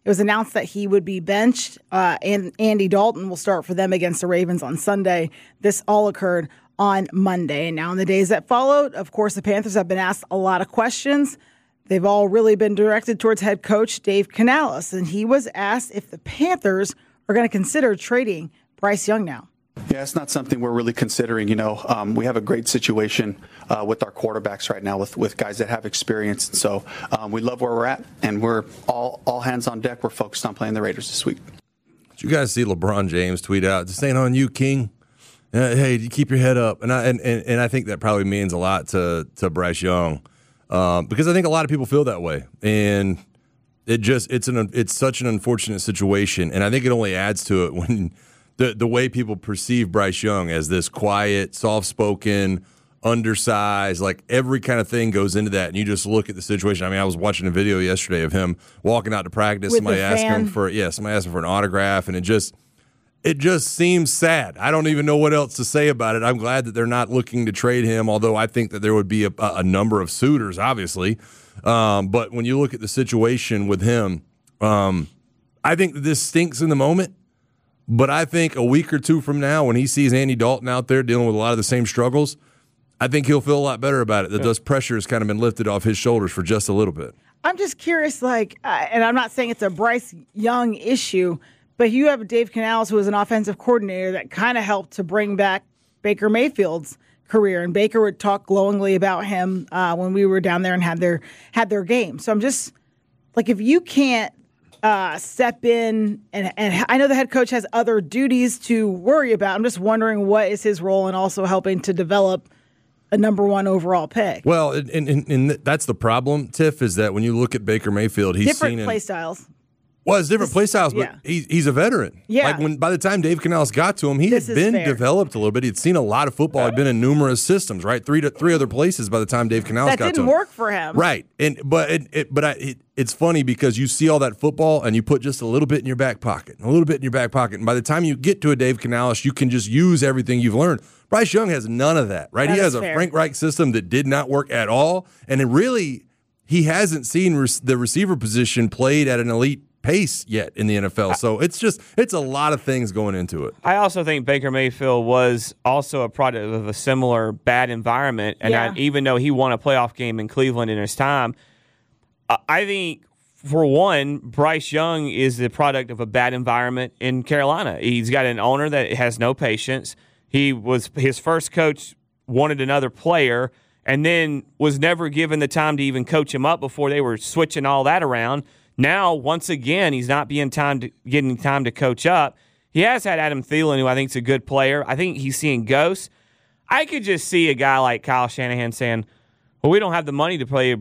It was announced that he would be benched, and Andy Dalton will start for them against the Ravens on Sunday. This all occurred on Monday. And now in the days that followed, of course, the Panthers have been asked a lot of questions. They've all really been directed towards head coach Dave Canales, and he was asked if the Panthers are going to consider trading Bryce Young now. Yeah, it's not something we're really considering. We have a great situation with our quarterbacks right now with guys that have experience. And so we love where we're at, and we're all hands on deck. We're focused on playing the Raiders this week. Did you guys see LeBron James tweet out, "This ain't on you, King. Hey, you keep your head up." And I think that probably means a lot to Bryce Young because I think a lot of people feel that way. And it's such an unfortunate situation. And I think it only adds to it when the way people perceive Bryce Young as this quiet, soft-spoken, undersized, like every kind of thing goes into that. And you just look at the situation. I mean, I was watching a video yesterday of him walking out to practice. Somebody asked him for an autograph, and it just seems sad. I don't even know what else to say about it. I'm glad that they're not looking to trade him, although I think that there would be a number of suitors, obviously. But when you look at the situation with him, I think that this stinks in the moment. But I think a week or two from now, when he sees Andy Dalton out there dealing with a lot of the same struggles, I think he'll feel a lot better about it, that those pressures kind of been lifted off his shoulders for just a little bit. I'm just curious, and I'm not saying it's a Bryce Young issue, but you have Dave Canales, who was an offensive coordinator that kind of helped to bring back Baker Mayfield's career, and Baker would talk glowingly about him when we were down there and had their game. So I'm just like, if you can't step in, and I know the head coach has other duties to worry about. I'm just wondering what is his role in also helping to develop a number one overall pick. Well, and that's the problem, Tiff, is that when you look at Baker Mayfield, he's different play styles. Well, it's different play styles, but yeah. he's a veteran. Yeah. Like by the time Dave Canales got to him, he had been developed a little bit. He'd seen a lot of football. He'd been in numerous systems, right? Three other places by the time Dave Canales got to him. That didn't work for him. Right. It's funny because you see all that football and you put just a little bit in your back pocket, and by the time you get to a Dave Canales, you can just use everything you've learned. Bryce Young has none of that, right? He has a Frank Reich system that did not work at all, and he hasn't seen the receiver position played at an elite pace yet in the NFL. So it's a lot of things going into it. I also think Baker Mayfield was also a product of a similar bad environment. And even though he won a playoff game in Cleveland in his time, I think, for one, Bryce Young is the product of a bad environment in Carolina. He's got an owner that has no patience. His first coach wanted another player and then was never given the time to even coach him up before they were switching all that around. Now, once again, he's not getting time to coach up. He has had Adam Thielen, who I think is a good player. I think he's seeing ghosts. I could just see a guy like Kyle Shanahan saying, "Well, we don't have the money to pay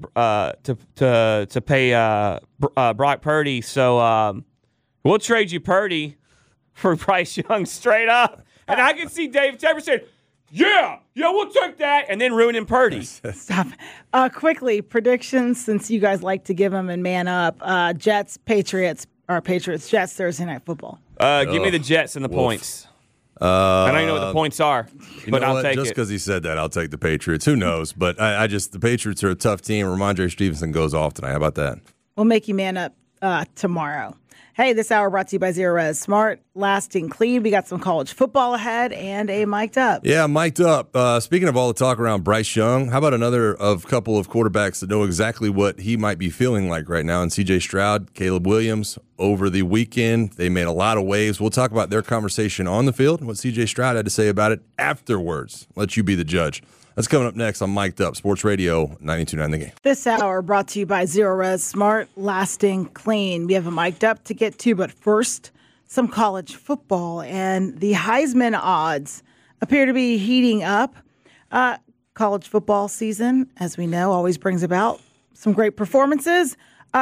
Brock Purdy, so we'll trade you Purdy for Bryce Young straight up." And I can see Dave Tepper saying, Yeah, we'll take that, and then ruining Purdy. Stop. Quickly, predictions, since you guys like to give them and man up. Jets, Patriots Jets Thursday Night Football. Give me the Jets and the points. I don't even know what the points are, but I'll take it. Just because he said that, I'll take the Patriots. Who knows? But the Patriots are a tough team. Ramondre Stevenson goes off tonight. How about that? We'll make you man up tomorrow. Hey, this hour brought to you by Zero Res. Smart, lasting, clean. We got some college football ahead and a mic'd up. Yeah, mic'd up. Speaking of all the talk around Bryce Young, how about another couple of quarterbacks that know exactly what he might be feeling like right now? And C.J. Stroud, Caleb Williams, over the weekend, they made a lot of waves. We'll talk about their conversation on the field and what C.J. Stroud had to say about it afterwards. Let you be the judge. That's coming up next on Mic'd Up, Sports Radio 92.9 The Game. This hour brought to you by Zero Res. Smart, lasting, clean. We have a Mic'd Up to get to, but first, some college football. And the Heisman odds appear to be heating up. College football season, as we know, always brings about some great performances.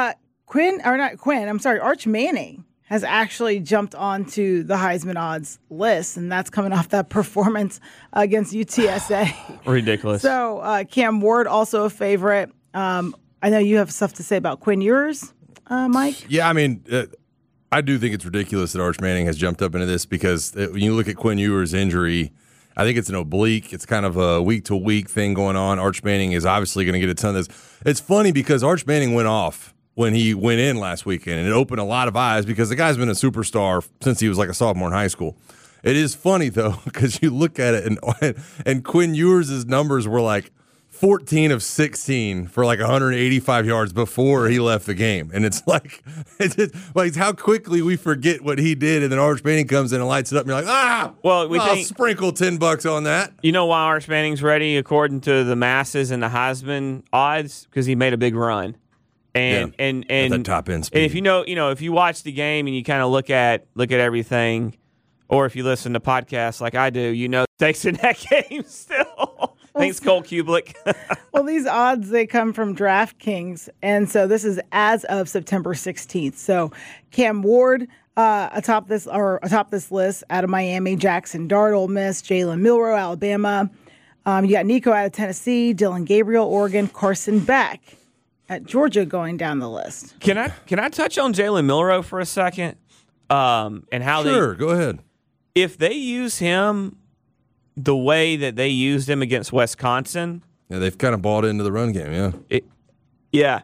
Arch Manning has actually jumped onto the Heisman odds list, and that's coming off that performance against UTSA. Ridiculous. So Cam Ward, also a favorite. I know you have stuff to say about Quinn Ewers, Mike. Yeah, I mean, I do think it's ridiculous that Arch Manning has jumped up into this because when you look at Quinn Ewers' injury, I think it's an oblique. It's kind of a week-to-week thing going on. Arch Manning is obviously going to get a ton of this. It's funny because Arch Manning went off when he went in last weekend, and it opened a lot of eyes because the guy's been a superstar since he was like a sophomore in high school. It is funny, though, because you look at it, and Quinn Ewers' numbers were like 14 of 16 for like 185 yards before he left the game. And it's like how quickly we forget what he did, and then Arch Manning comes in and lights it up, and you're like, well, I'll sprinkle $10 on that. You know why Arch Manning's ready, according to the masses and the Heisman odds? Because he made a big run. And that top end speed. And if if you watch the game and you kind of look at everything, or if you listen to podcasts like I do, stakes in that game still. Thanks, Cole Kublik. Well, these odds, they come from DraftKings, and so this is as of September 16th. So Cam Ward atop this list out of Miami, Jackson Dart, Ole Miss, Jalen Milroe, Alabama. You got Nico out of Tennessee, Dylan Gabriel, Oregon, Carson Beck at Georgia going down the list. Can I touch on Jalen Milroe for a second? And how Sure, go ahead. If they use him the way that they used him against Wisconsin. Yeah, they've kind of bought into the run game, yeah.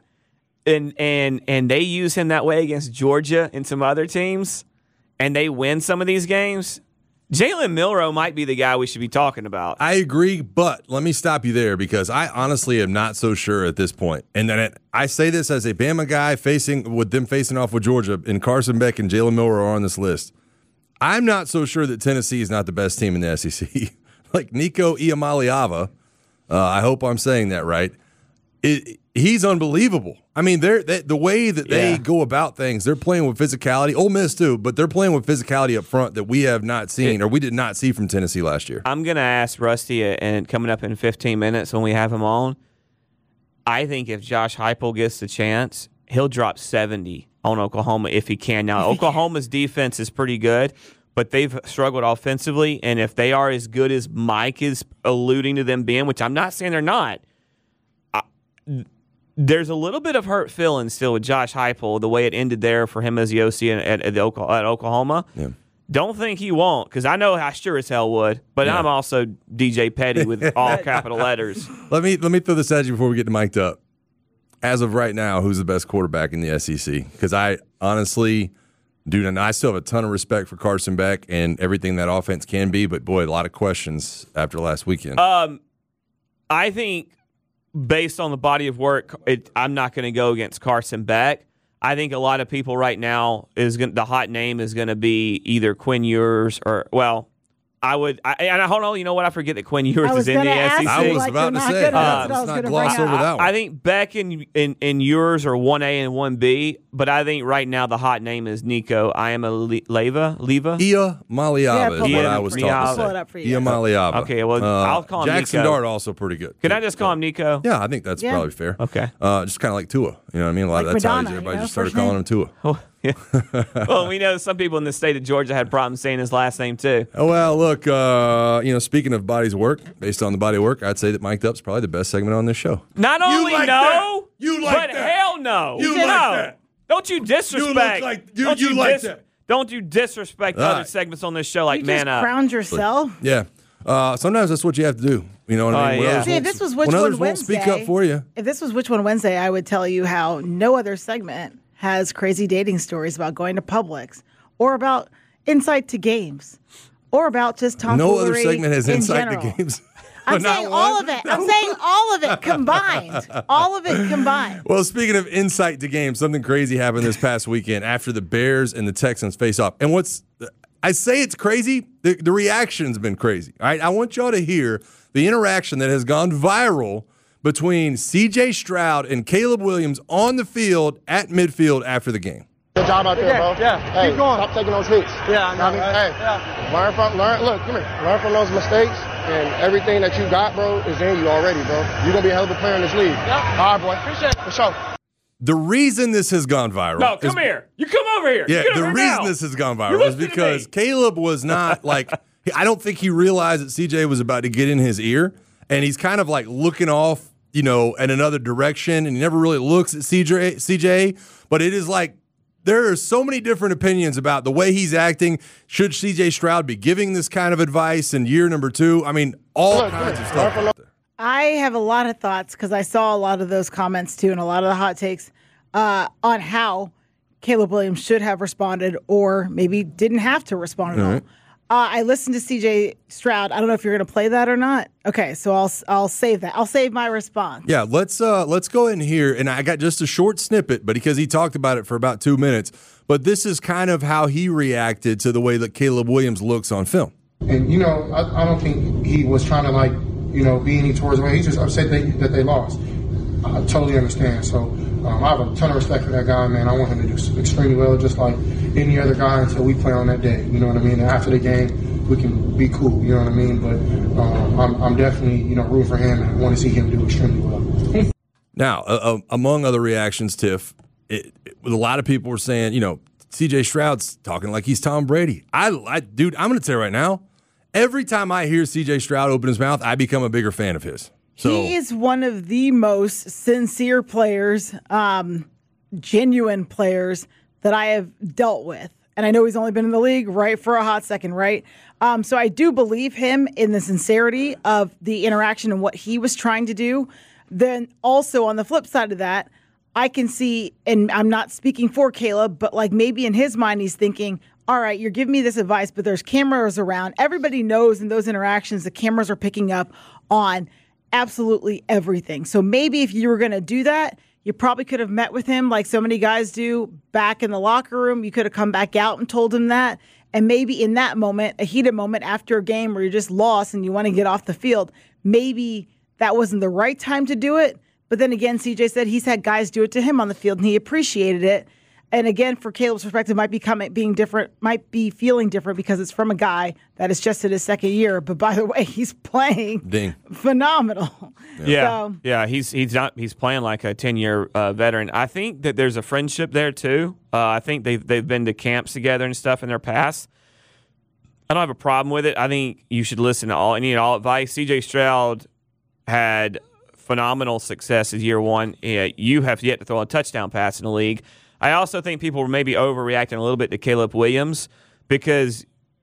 And they use him that way against Georgia and some other teams, and they win some of these games. Jalen Milroe might be the guy we should be talking about. I agree, but let me stop you there because I honestly am not so sure at this point. And then I say this as a Bama guy facing off with Georgia, and Carson Beck and Jalen Milroe are on this list. I'm not so sure that Tennessee is not the best team in the SEC. Like Nico Iamaleava, I hope I'm saying that right. He's unbelievable. I mean, the way that they go about things, they're playing with physicality. Ole Miss too, but they're playing with physicality up front that we have not seen, or we did not see from Tennessee last year. I'm going to ask Rusty, and coming up in 15 minutes when we have him on, I think if Josh Heupel gets the chance, he'll drop 70 on Oklahoma if he can. Now, Oklahoma's defense is pretty good, but they've struggled offensively, and if they are as good as Mike is alluding to them being, which I'm not saying they're not, there's a little bit of hurt feeling still with Josh Heupel, the way it ended there for him as the OC at Oklahoma. Yeah. Don't think he won't, because I know I sure as hell would, but I'm also DJ Petty with all capital letters. Let me throw this at you before we get mic'd up. As of right now, who's the best quarterback in the SEC? Because I honestly do not. I still have a ton of respect for Carson Beck and everything that offense can be, but boy, a lot of questions after last weekend. I think based on the body of work, I'm not going to go against Carson Beck. I think a lot of people right now the hot name is going to be either Quinn Ewers or hold on. You know what? I forget that Quinn Ewers is in the SEC. I was about to say, let's not gloss over that one. I think Beck and Ewers are 1A and 1B, but I think right now the hot name is Nico Iamaleava. Iamaleava is what I was taught to say. Iamaleava. Okay, well, I'll call him Jackson Nico. Dart also pretty good. Can I just call him Nico? Yeah, I think that's probably fair. Okay. Just kind of like Tua. You know what I mean? Like that's Madonna, how everybody just first started calling him Tua. Oh, yeah. Well, we know some people in the state of Georgia had problems saying his last name too. Oh, well, look, speaking of bodies of work, based on the body of work, I'd say that Mic'd Up's probably the best segment on this show. Not only like no, you like but that. hell no. You like that. Don't you disrespect. You like that. Don't you disrespect other segments on this show like You Man just Up. crowned yourself. Yeah. Sometimes that's what you have to do. You know what I mean? Yeah. See, if this was Which when One others won't Wednesday, speak up for you. If this was Which One Wednesday, I would tell you how no other segment has crazy dating stories about going to Publix or about insight to games or about just tomfoolery. No other segment has in insight general. to games. I'm saying all of it. I'm saying all of it combined. All of it combined. Well, speaking of insight to games, something crazy happened this past weekend after the Bears and the Texans face off. And I say it's crazy, the reaction's been crazy. All right, I want y'all to hear the interaction that has gone viral between C.J. Stroud and Caleb Williams on the field at midfield after the game. Good job out there, bro. Yeah, hey, keep going. Stop taking those hits. Yeah, I know. Learn from those mistakes, and everything that you got, bro, is in you already, bro. You're going to be a hell of a player in this league. Yeah. All right, boy. Appreciate it. For sure. The reason this has gone viral. No, come here. You come over here. Yeah, Get the over reason now. this has gone You viral is listen to because me. Caleb was not like, I don't think he realized that CJ was about to get in his ear, and he's kind of like looking off, in another direction, and he never really looks at CJ, but it is like, there are so many different opinions about the way he's acting. Should C.J. Stroud be giving this kind of advice in year number 2? I mean, all kinds of stuff. I have a lot of thoughts because I saw a lot of those comments too and a lot of the hot takes. on how Caleb Williams should have responded or maybe didn't have to respond at all. I listened to C.J. Stroud. I don't know if you're going to play that or not. Okay, so I'll save that. I'll save my response. Yeah, let's go in here, and I got just a short snippet, but because he talked about it for about 2 minutes. But this is kind of how he reacted to the way that Caleb Williams looks on film. And, I don't think he was trying to, be any towards the way. He's just upset that they lost. I totally understand. So I have a ton of respect for that guy, man. I want him to do extremely well, just like any other guy until we play on that day. You know what I mean? And after the game, we can be cool. You know what I mean? But I'm definitely, rooting for him and want to see him do extremely well. Now, among other reactions, Tiff, a lot of people were saying, C.J. Stroud's talking like he's Tom Brady. Dude, I'm going to tell you right now, every time I hear C.J. Stroud open his mouth, I become a bigger fan of his. So, he is one of the most sincere players, genuine players that I have dealt with. And I know he's only been in the league, right, for a hot second, right? So I do believe him in the sincerity of the interaction and what he was trying to do. Then also on the flip side of that, I can see, and I'm not speaking for Caleb, but like maybe in his mind he's thinking, all right, you're giving me this advice, but there's cameras around. Everybody knows in those interactions the cameras are picking up on absolutely everything. So maybe if you were going to do that, you probably could have met with him like so many guys do back in the locker room. You could have come back out and told him that. And maybe in that moment, a heated moment after a game where you just lost and you want to get off the field, maybe that wasn't the right time to do it. But then again, CJ said he's had guys do it to him on the field and he appreciated it. And again, for Caleb's perspective, might be feeling different because it's from a guy that is just in his second year. But by the way, he's playing phenomenal. Yeah, he's playing like a 10-year veteran. I think that there's a friendship there too. I think they've been to camps together and stuff in their past. I don't have a problem with it. I think you should listen to all advice. C.J. Stroud had phenomenal success in year one. You have yet to throw a touchdown pass in the league. I also think people were maybe overreacting a little bit to Caleb Williams because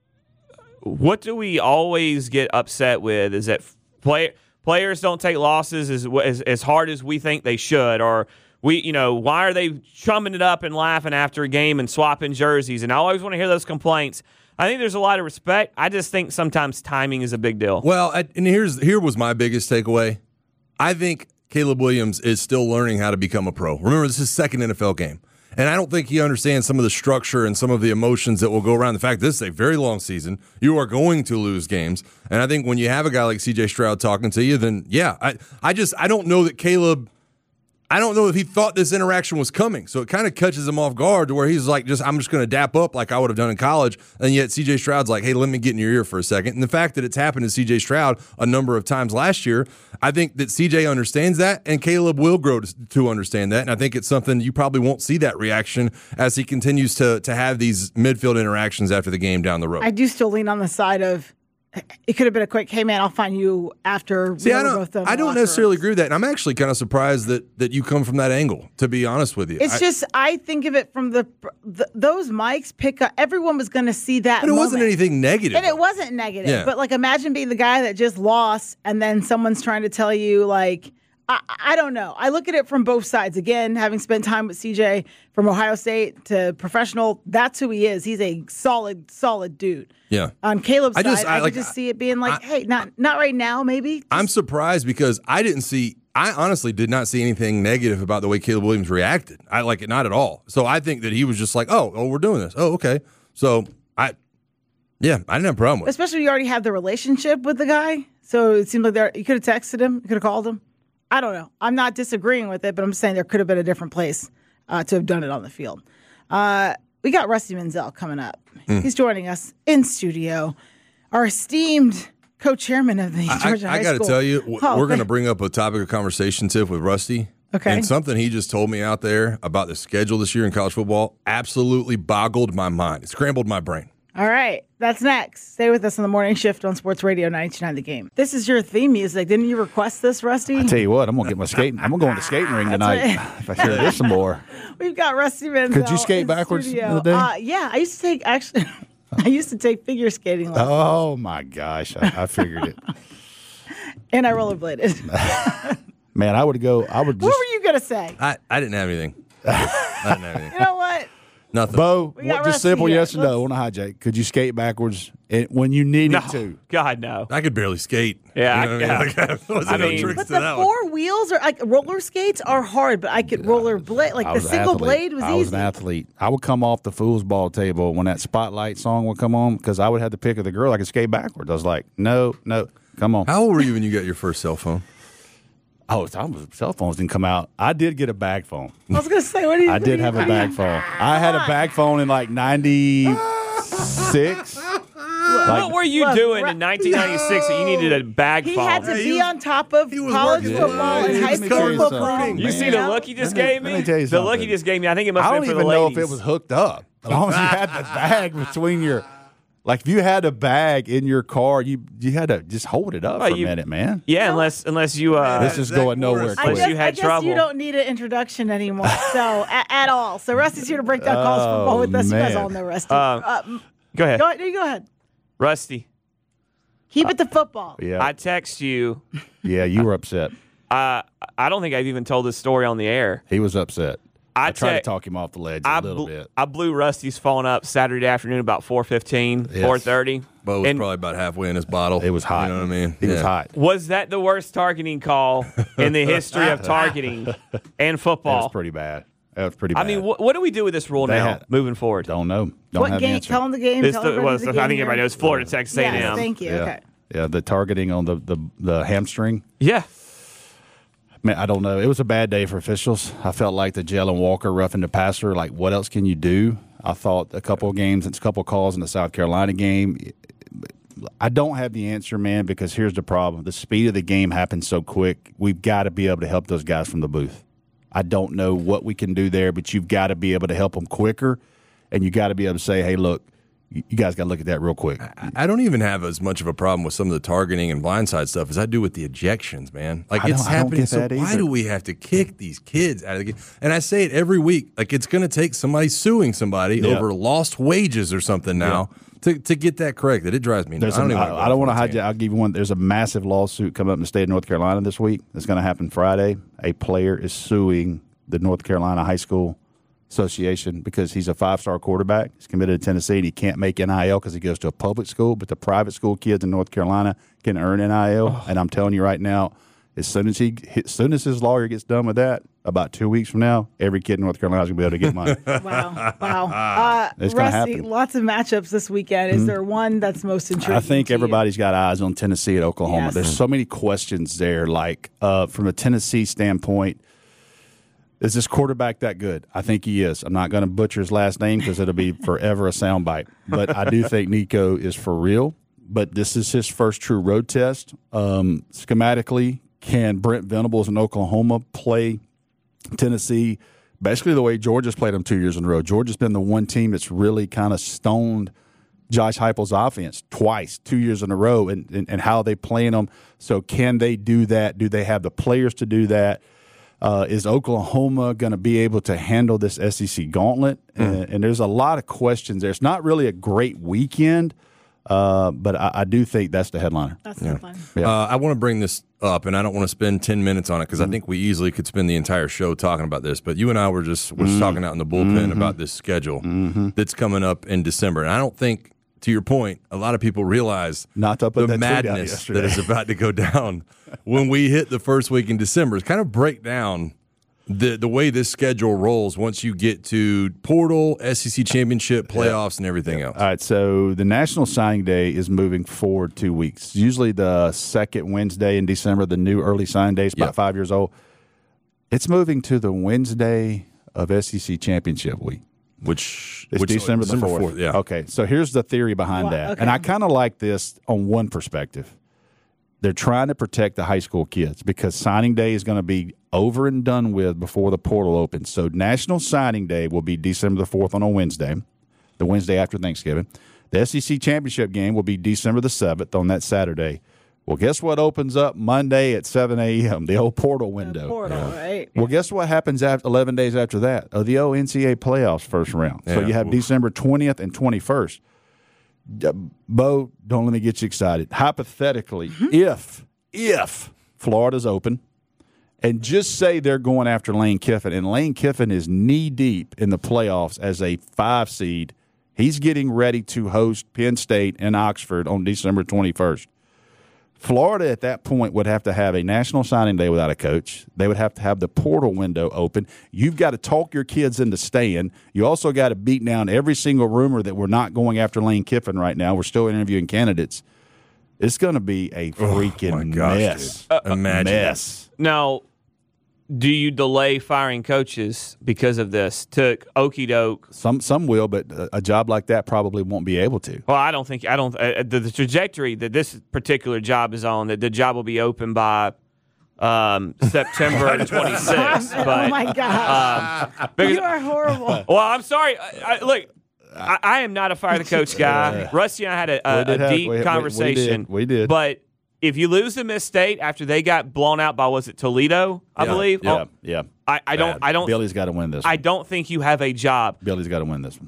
what do we always get upset with is that players don't take losses as hard as we think they should, or why are they chumming it up and laughing after a game and swapping jerseys? And I always want to hear those complaints. I think there's a lot of respect. I just think sometimes timing is a big deal. Well, and here was my biggest takeaway. I think Caleb Williams is still learning how to become a pro. Remember, this is his second NFL game. And I don't think he understands some of the structure and some of the emotions that will go around the fact this is a very long season. You are going to lose games. And I think when you have a guy like C.J. Stroud talking to you, then, yeah, I don't know that Caleb – I don't know if he thought this interaction was coming. So it kind of catches him off guard to where he's like, I'm just going to dap up like I would have done in college. And yet C.J. Stroud's like, hey, let me get in your ear for a second. And the fact that it's happened to C.J. Stroud a number of times last year, I think that C.J. understands that, and Caleb will grow to understand that. And I think it's something you probably won't see that reaction as he continues to have these midfield interactions after the game down the road. I do still lean on the side of it could have been a quick, hey, man, I'll find you after. See, I don't necessarily agree with that. And I'm actually kind of surprised that you come from that angle, to be honest with you. It's I think of it from those mics pick up. Everyone was going to see that. But it wasn't anything negative. And it wasn't negative. Yeah. But, imagine being the guy that just lost and then someone's trying to tell you, I don't know. I look at it from both sides. Again, having spent time with CJ from Ohio State to professional, that's who he is. He's a solid dude. Yeah. On Caleb's side, I could just see it being hey, not right now, maybe. I'm surprised because I honestly did not see anything negative about the way Caleb Williams reacted. I like it not at all. So I think that he was just like, oh, we're doing this. Oh, okay. So I didn't have a problem with it. Especially when you already have the relationship with the guy. So it seemed like you could have texted him, you could have called him. I don't know. I'm not disagreeing with it, but I'm just saying there could have been a different place to have done it on the field. We got Rusty Menzel coming up. He's joining us in studio. Our esteemed co-chairman of the Georgia High School. I got to tell you, we're going to bring up a topic of conversation, Tiff, with Rusty. Okay. And something he just told me out there about the schedule this year in college football absolutely boggled my mind. It scrambled my brain. All right. That's next. Stay with us on the morning shift on Sports Radio 92.9 The Game. This is your theme music. Didn't you request this, Rusty? I tell you what, I'm going to get my skating. I'm going to go in the skating ring tonight if I hear this some more. We've got Rusty Menzel. Could you skate backwards the other day? Yeah. I used to take figure skating lessons. Oh, my gosh. I figured it. And I rollerbladed. Man, I would go. What were you going to say? I didn't have anything. I didn't have anything. You know what? Nothing. Bo, We got just Rusty simple here. yes or no on a hijack. Could you skate backwards when you needed No. to? God, no. I could barely skate. Yeah, You know what I mean? Like, wasn't I no mean- tricks But to the that one. four wheels are like roller skates are hard, but I could roller blade. Like I the was an single athlete. blade was I was easy. an athlete. I would come off the foosball table when that Spotlight song would come on because I would have the pick of the girl. I could skate backwards. I was like, no, come on. How old were you when you got your first cell phone? Oh, cell phones didn't come out. I did get a bag phone. I was gonna say, what do you? I did have a bag phone. I had a bag phone in like 96. What were you Look, doing in 1996 that you needed a bag He phone? had to He be was- on top of he was college working football hard. and He high was school covering football. something, You see the look he just gave me? let me tell you The look something. he just gave me, I think it must I have don't been for even the know ladies. if it was hooked up. As long as you had the bag between your, like if you had a bag in your car, you had to just hold it up Well, for a you- minute, man. Yeah, unless you This is Zach going nowhere Morris. I quick. guess, you had I guess trouble. you don't need an introduction anymore, so at all. So Rusty's here to break down college football with us. You guys man. all know Rusty. Go ahead. Go ahead. Rusty, Keep it to football. Yeah, I text you. yeah, you were upset. I don't think I've even told this story on the air. He was upset. I tried to te- talk him off the ledge I a little bl- bit. I blew Rusty's phone up Saturday afternoon about 4:15, Yes. 4:30. Bo was And probably about halfway in his bottle. It was hot. You know what I mean? He was Yeah. hot. Was that the worst targeting call in the history of targeting and That football? was pretty bad. That was pretty bad. I mean, what do we do with this rule They now had- moving forward? don't know. Don't What have the game? answer. Tell them the game. This Tell the, everybody was the the, game I think here. everybody knows Florida, Texas A&M. Yes, thank you. Yeah. Okay. Yeah, the targeting on the hamstring. Yeah. Man, I don't know. It was a bad day for officials. I felt like the Jalen Walker roughing the passer. Like, what else can you do? I thought a couple of games, it's a couple of calls in the South Carolina game. I don't have the answer, man, because here's the problem. The speed of the game happens so quick. We've got to be able to help those guys from the booth. I don't know what we can do there, but you've got to be able to help them quicker, and you got to be able to say, hey, look, you guys got to look at that real quick. I don't even have as much of a problem with some of the targeting and blindside stuff as I do with the ejections, man. Like, I it's don't happening. get So that why either. do we have to kick these kids out of the game? And I say it every week. Like, it's going to take somebody suing somebody Yeah. over lost wages or something now to get that corrected. It drives me nuts. I don't want to hijack. hijack. I'll give you one. There's a massive lawsuit coming up in the state of North Carolina this week. It's going to happen Friday. A player is suing the North Carolina High School Association because he's a 5-star quarterback. He's committed to Tennessee, and he can't make NIL because he goes to a public school. But the private school kids in North Carolina can earn NIL. And I'm telling you right now, as soon as his lawyer gets done with that, about 2 weeks from now, every kid in North Carolina is going to be able to get money. Wow. It's gonna Rusty, happen. lots of matchups this weekend. Is there one that's most intriguing? I think to you? everybody's got eyes on Tennessee at Oklahoma. Yes. There's so many questions there. Like from a Tennessee standpoint, is this quarterback that good? I think he is. I'm not going to butcher his last name because it'll be forever a soundbite. But I do think Nico is for real. But this is his first true road test. Schematically, can Brent Venables in Oklahoma play Tennessee basically the way Georgia's played them 2 years in a row? Georgia's been the one team that's really kind of stoned Josh Heupel's offense twice, 2 years in a row, and how they playing them. So can they do that? Do they have the players to do that? Is Oklahoma going to be able to handle this SEC gauntlet? And there's a lot of questions there. It's not really a great weekend, but I do think that's the headliner. That's so fun. Yeah. I want to bring this up, and I don't want to spend 10 minutes on it because I think we easily could spend the entire show talking about this. But you and I were just talking out in the bullpen about this schedule that's coming up in December. And I don't think, to your point, a lot of people realize Not to put the that tweet out madness yesterday. that is about to go down when we hit the first week in December. It's kind of break down the way this schedule rolls once you get to portal, SEC championship, playoffs, and everything else. All right, so the National Signing Day is moving forward 2 weeks. Usually the second Wednesday in December, the new early signing day is about 5 years old. It's moving to the Wednesday of SEC Championship Week. Which It's December the 4th. Yeah. Okay, so here's the theory behind that. okay. And I kind of like this on one perspective. They're trying to protect the high school kids because signing day is going to be over and done with before the portal opens. So National Signing Day will be December the 4th on a Wednesday, the Wednesday after Thanksgiving. The SEC Championship game will be December the 7th on that Saturday. Well, guess what opens up Monday at 7 a.m., the old portal window. Portal, right? Well, guess what happens after 11 days after that? The old NCAA playoffs first round. So Yeah. you have December 20th and 21st. Bo, don't let me get you excited. Hypothetically, if Florida's open And just say they're going after Lane Kiffin, and Lane Kiffin is knee-deep in the playoffs as a 5 seed. He's getting ready to host Penn State in Oxford on December 21st. Florida at that point would have to have a national signing day without a coach. They would have to have the portal window open. You've got to talk your kids into staying. You also got to beat down every single rumor that we're not going after Lane Kiffin right now. We're still interviewing candidates. It's going to be a freaking mess. Imagine mess. Now, do you delay firing coaches because of this? Took okey doke. Some will, but a job like that probably won't be able to. Well, I don't. The trajectory that this particular job is on, that the job will be open by September 26th. Oh my gosh, you are horrible. Well, I'm sorry. Look, I am not a fire the coach guy. Rusty and I had a deep conversation. We did. But if you lose to Miss State after they got blown out by, was it Toledo? I believe. Yeah. I don't. Billy's got to win this one. I don't think you have a job. Billy's got to win this one.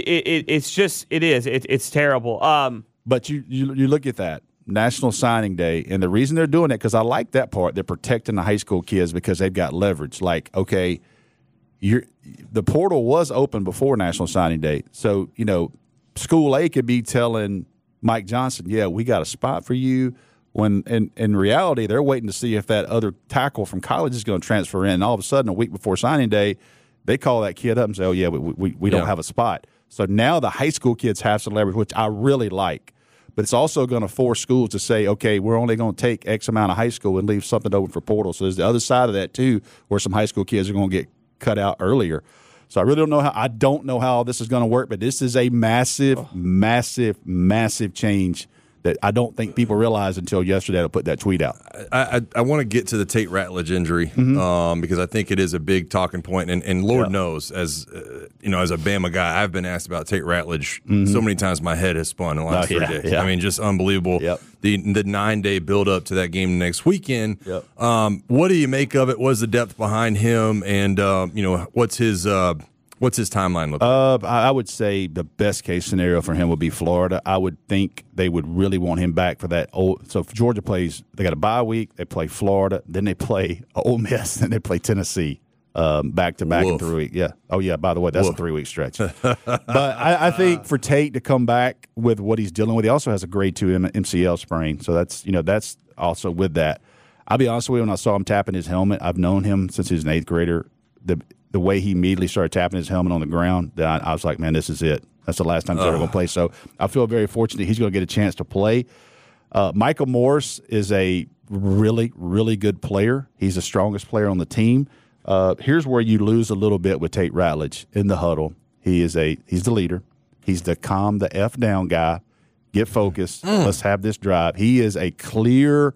It's terrible. But you look at that National Signing Day, and the reason they're doing it, because I like that part. They're protecting the high school kids because they've got leverage. Like, okay, the portal was open before National Signing Day, so School A could be telling Mike Johnson, "Yeah, we got a spot for you." When in reality, they're waiting to see if that other tackle from college is going to transfer in. And all of a sudden, a week before signing day, they call that kid up and say, "Oh yeah, we don't have a spot." So now the high school kids have some leverage, which I really like. But it's also going to force schools to say, "Okay, we're only going to take X amount of high school and leave something open for portal." So there's the other side of that too, where some high school kids are going to get cut out earlier. So I really don't know how this is going to work. But this is a massive, massive, massive change that I don't think people realized until yesterday to put that tweet out. I want to get to the Tate Ratledge injury because I think it is a big talking point. And Lord knows, as as a Bama guy, I've been asked about Tate Ratledge so many times my head has spun in the last 3 days. Yeah. I mean, just unbelievable. Yep. The 9-day build-up to that game next weekend. Yep. What do you make of it? What's the depth behind him? And, what's his timeline look like? I would say the best case scenario for him would be Florida. I would think they would really want him back for that. So if Georgia plays, they got a bye week. They play Florida, then they play Ole Miss, then they play Tennessee back to back in 3 weeks. Yeah. Oh yeah. By the way, that's a 3 week stretch. But I think for Tate to come back with what he's dealing with, he also has a grade 2 MCL sprain. So that's also with that. I'll be honest with you. When I saw him tapping his helmet, I've known him since he was an 8th grader. The way he immediately started tapping his helmet on the ground, I was like, man, this is it. That's the last time he's ever going to play. So I feel very fortunate he's going to get a chance to play. Michael Morris is a really, really good player. He's the strongest player on the team. Here's where you lose a little bit with Tate Ratledge in the huddle. He's the leader. He's the calm the F down guy. Get focused. Let's have this drive. He is a clear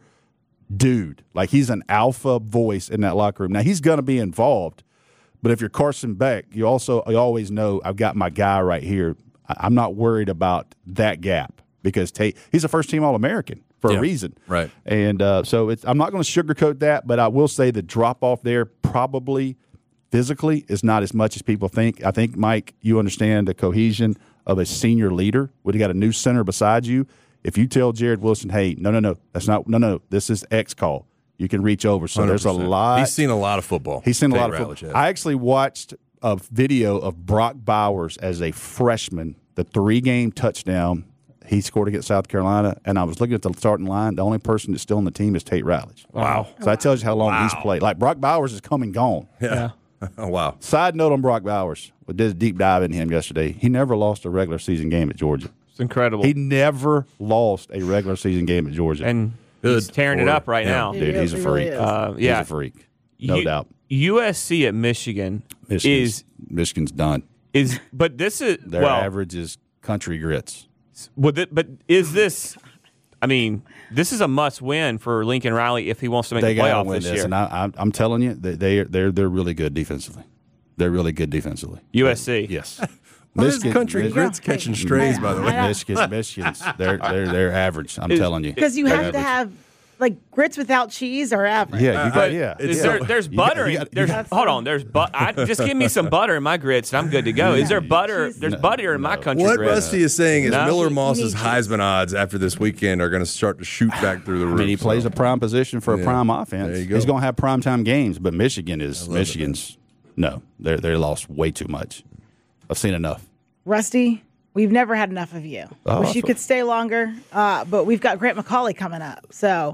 dude. Like, he's an alpha voice in that locker room. Now, he's going to be involved. But if you're Carson Beck, you always know I've got my guy right here. I'm not worried about that gap because Tate, he's a first-team All-American for a reason. Right. And so I'm not going to sugarcoat that, but I will say the drop-off there probably physically is not as much as people think. I think, Mike, you understand the cohesion of a senior leader when you got a new center beside you. If you tell Jared Wilson, hey, no, that's not, no, this is X call. You can reach over. So 100%. There's a lot. He's seen a lot of football. He's seen a lot of football. I actually watched a video of Brock Bowers as a freshman, the 3-game touchdown he scored against South Carolina, and I was looking at the starting line. The only person that's still on the team is Tate Ratledge. Wow. So that tells you how long he's played. Like, Brock Bowers is come and gone. Yeah. Oh, wow. Side note on Brock Bowers. We did a deep dive in him yesterday. He never lost a regular season game at Georgia. It's incredible. He never lost a regular season game at Georgia. And he's tearing it up right now. Dude, he's a freak. He's a freak. No doubt. USC at Michigan Michigan's done. But this is their average is country grits. But is this? I mean, this is a must-win for Lincoln Riley if he wants to make the playoff this year. And I'm telling you, they're really good defensively. They're really good defensively. USC, yes. Michigan, country grits catching strays, by the way. Michigan's they're average. I'm telling you, because you have to have like grits without cheese are average. Yeah, you got, There's butter. Hold on. There's just give me some butter in my grits, and I'm good to go. Is there butter? There's butter in my country What grits. Rusty is saying is No? Miller Moss's Heisman odds after this weekend are going to start to shoot back through the roof. I mean, he plays a prime position for a prime offense. There you go. He's going to have primetime games, but Michigan's no, they lost way too much. I've seen enough. Rusty, we've never had enough of you. Wish you could stay longer, but we've got Grant McCauley coming up. So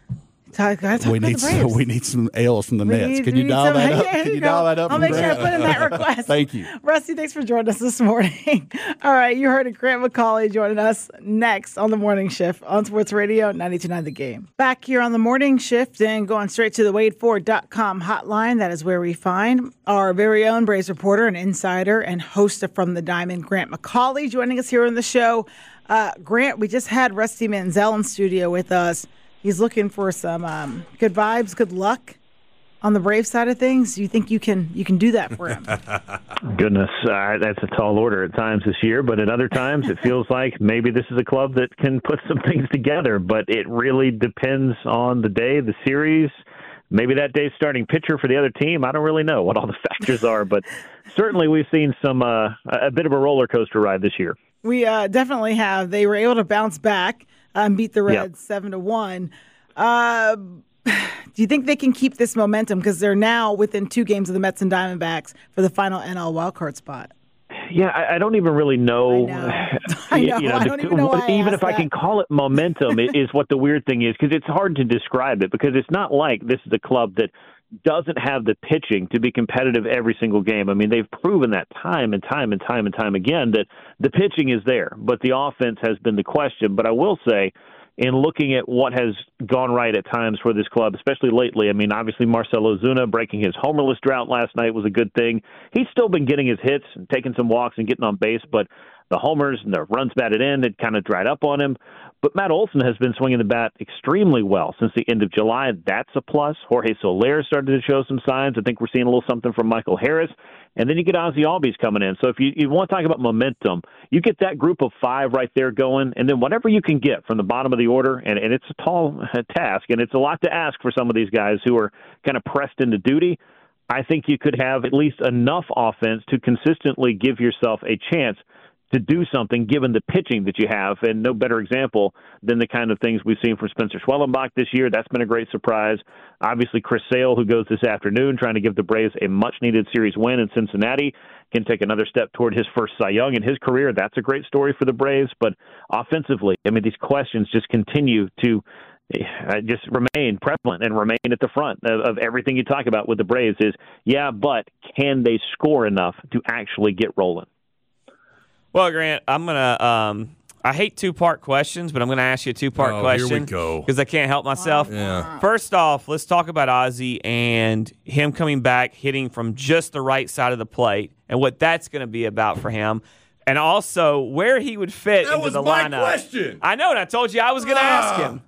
we need some ales from the Nets. Can you dial that up? Can you dial that up? I'll make sure I put in that request. Thank you. Rusty, thanks for joining us this morning. All right, you heard of Grant McCauley joining us next on the Morning Shift on Sports Radio 92.9 The Game. Back here on the Morning Shift and going straight to the WadeFord.com hotline. That is where we find our very own Braves reporter and insider and host of From the Diamond, Grant McCauley, joining us here on the show. Grant, we just had Rusty Manziel in studio with us. He's looking for some good vibes, good luck on the Braves side of things. Do you think you can do that for him? Goodness, that's a tall order at times this year, but at other times it feels like maybe this is a club that can put some things together, but it really depends on the day, the series, maybe that day's starting pitcher for the other team. I don't really know what all the factors are, but certainly we've seen some a bit of a roller coaster ride this year. We definitely have. They were able to bounce back and beat the Reds 7-1. Do you think they can keep this momentum? Because they're now within 2 games of the Mets and Diamondbacks for the final NL wildcard spot. Yeah, I don't even really know. I know. I don't even know why even if I can call it momentum, it is what the weird thing is, because it's hard to describe it, because it's not like this is a club that doesn't have the pitching to be competitive every single game. I mean, they've proven that time and time again that the pitching is there, but the offense has been the question. But I will say, in looking at what has gone right at times for this club, especially lately, I mean, obviously Marcell Ozuna breaking his homerless drought last night was a good thing. He's still been getting his hits and taking some walks and getting on base, but the homers and the runs batted in had kind of dried up on him. But Matt Olson has been swinging the bat extremely well since the end of July. That's a plus. Jorge Soler started to show some signs. I think we're seeing a little something from Michael Harris. And then you get Ozzy Albies coming in. So if you want to talk about momentum, you get that group of 5 right there going, and then whatever you can get from the bottom of the order, and it's a tall task, and it's a lot to ask for some of these guys who are kind of pressed into duty. I think you could have at least enough offense to consistently give yourself a chance to do something given the pitching that you have, and no better example than the kind of things we've seen from Spencer Schwellenbach this year. That's been a great surprise. Obviously, Chris Sale, who goes this afternoon trying to give the Braves a much-needed series win in Cincinnati, can take another step toward his first Cy Young in his career. That's a great story for the Braves. But offensively, I mean, these questions just continue to just remain prevalent and remain at the front of everything you talk about with the Braves is, yeah, but can they score enough to actually get rolling? Well, Grant, I'm going to I hate 2-part questions, but I'm going to ask you a 2-part question. Here we go. Because I can't help myself. Yeah. First off, let's talk about Ozzy and him coming back, hitting from just the right side of the plate, and what that's going to be about for him. And also, where he would fit into the lineup. That was my question. I know, and I told you I was going to ask him.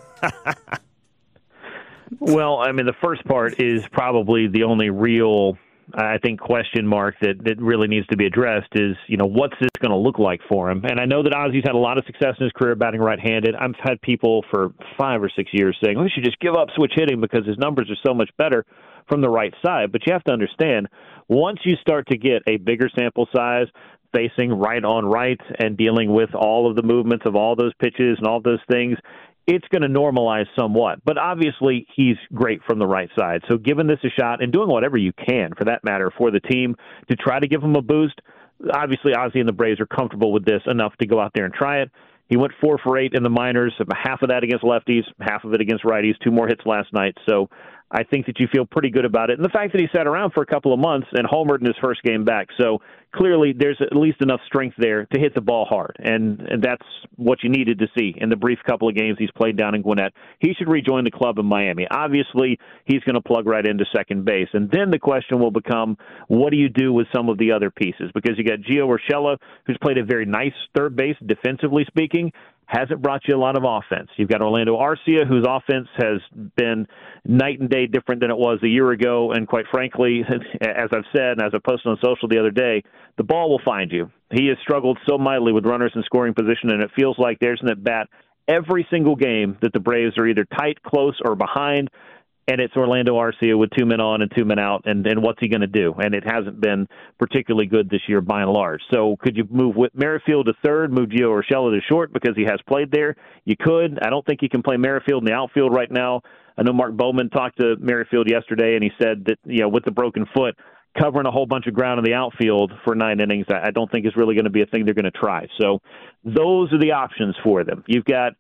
Well, I mean, the first part is probably the only real, I think, question mark that really needs to be addressed is, what's this going to look like for him? And I know that Ozzy's had a lot of success in his career batting right-handed. I've had people for 5 or 6 years saying, we should just give up switch hitting because his numbers are so much better from the right side. But you have to understand, once you start to get a bigger sample size, facing right on right and dealing with all of the movements of all those pitches and all those things, it's going to normalize somewhat. But obviously, he's great from the right side. So giving this a shot and doing whatever you can, for that matter, for the team to try to give him a boost, obviously Ozzy and the Braves are comfortable with this enough to go out there and try it. He went 4 for 8 in the minors, half of that against lefties, half of it against righties, 2 more hits last night. So I think that you feel pretty good about it. And the fact that he sat around for a couple of months and homered in his first game back. So clearly there's at least enough strength there to hit the ball hard. And that's what you needed to see in the brief couple of games he's played down in Gwinnett. He should rejoin the club in Miami. Obviously, he's going to plug right into second base. And then the question will become, what do you do with some of the other pieces? Because you got Gio Urshela, who's played a very nice third base, defensively speaking, hasn't brought you a lot of offense. You've got Orlando Arcia, whose offense has been night and day different than it was a year ago. And quite frankly, as I've said, and as I posted on social the other day, the ball will find you. He has struggled so mightily with runners in scoring position, and it feels like there's an at-bat every single game that the Braves are either tight, close, or behind, and it's Orlando Arcia with 2 men on and 2 men out, and what's he going to do? And it hasn't been particularly good this year by and large. So could you move Merrifield to third, move Gio Urshela to short because he has played there? You could. I don't think you can play Merrifield in the outfield right now. I know Mark Bowman talked to Merrifield yesterday, and he said that, with the broken foot, covering a whole bunch of ground in the outfield for 9 innings, I don't think is really going to be a thing they're going to try. So those are the options for them. You've got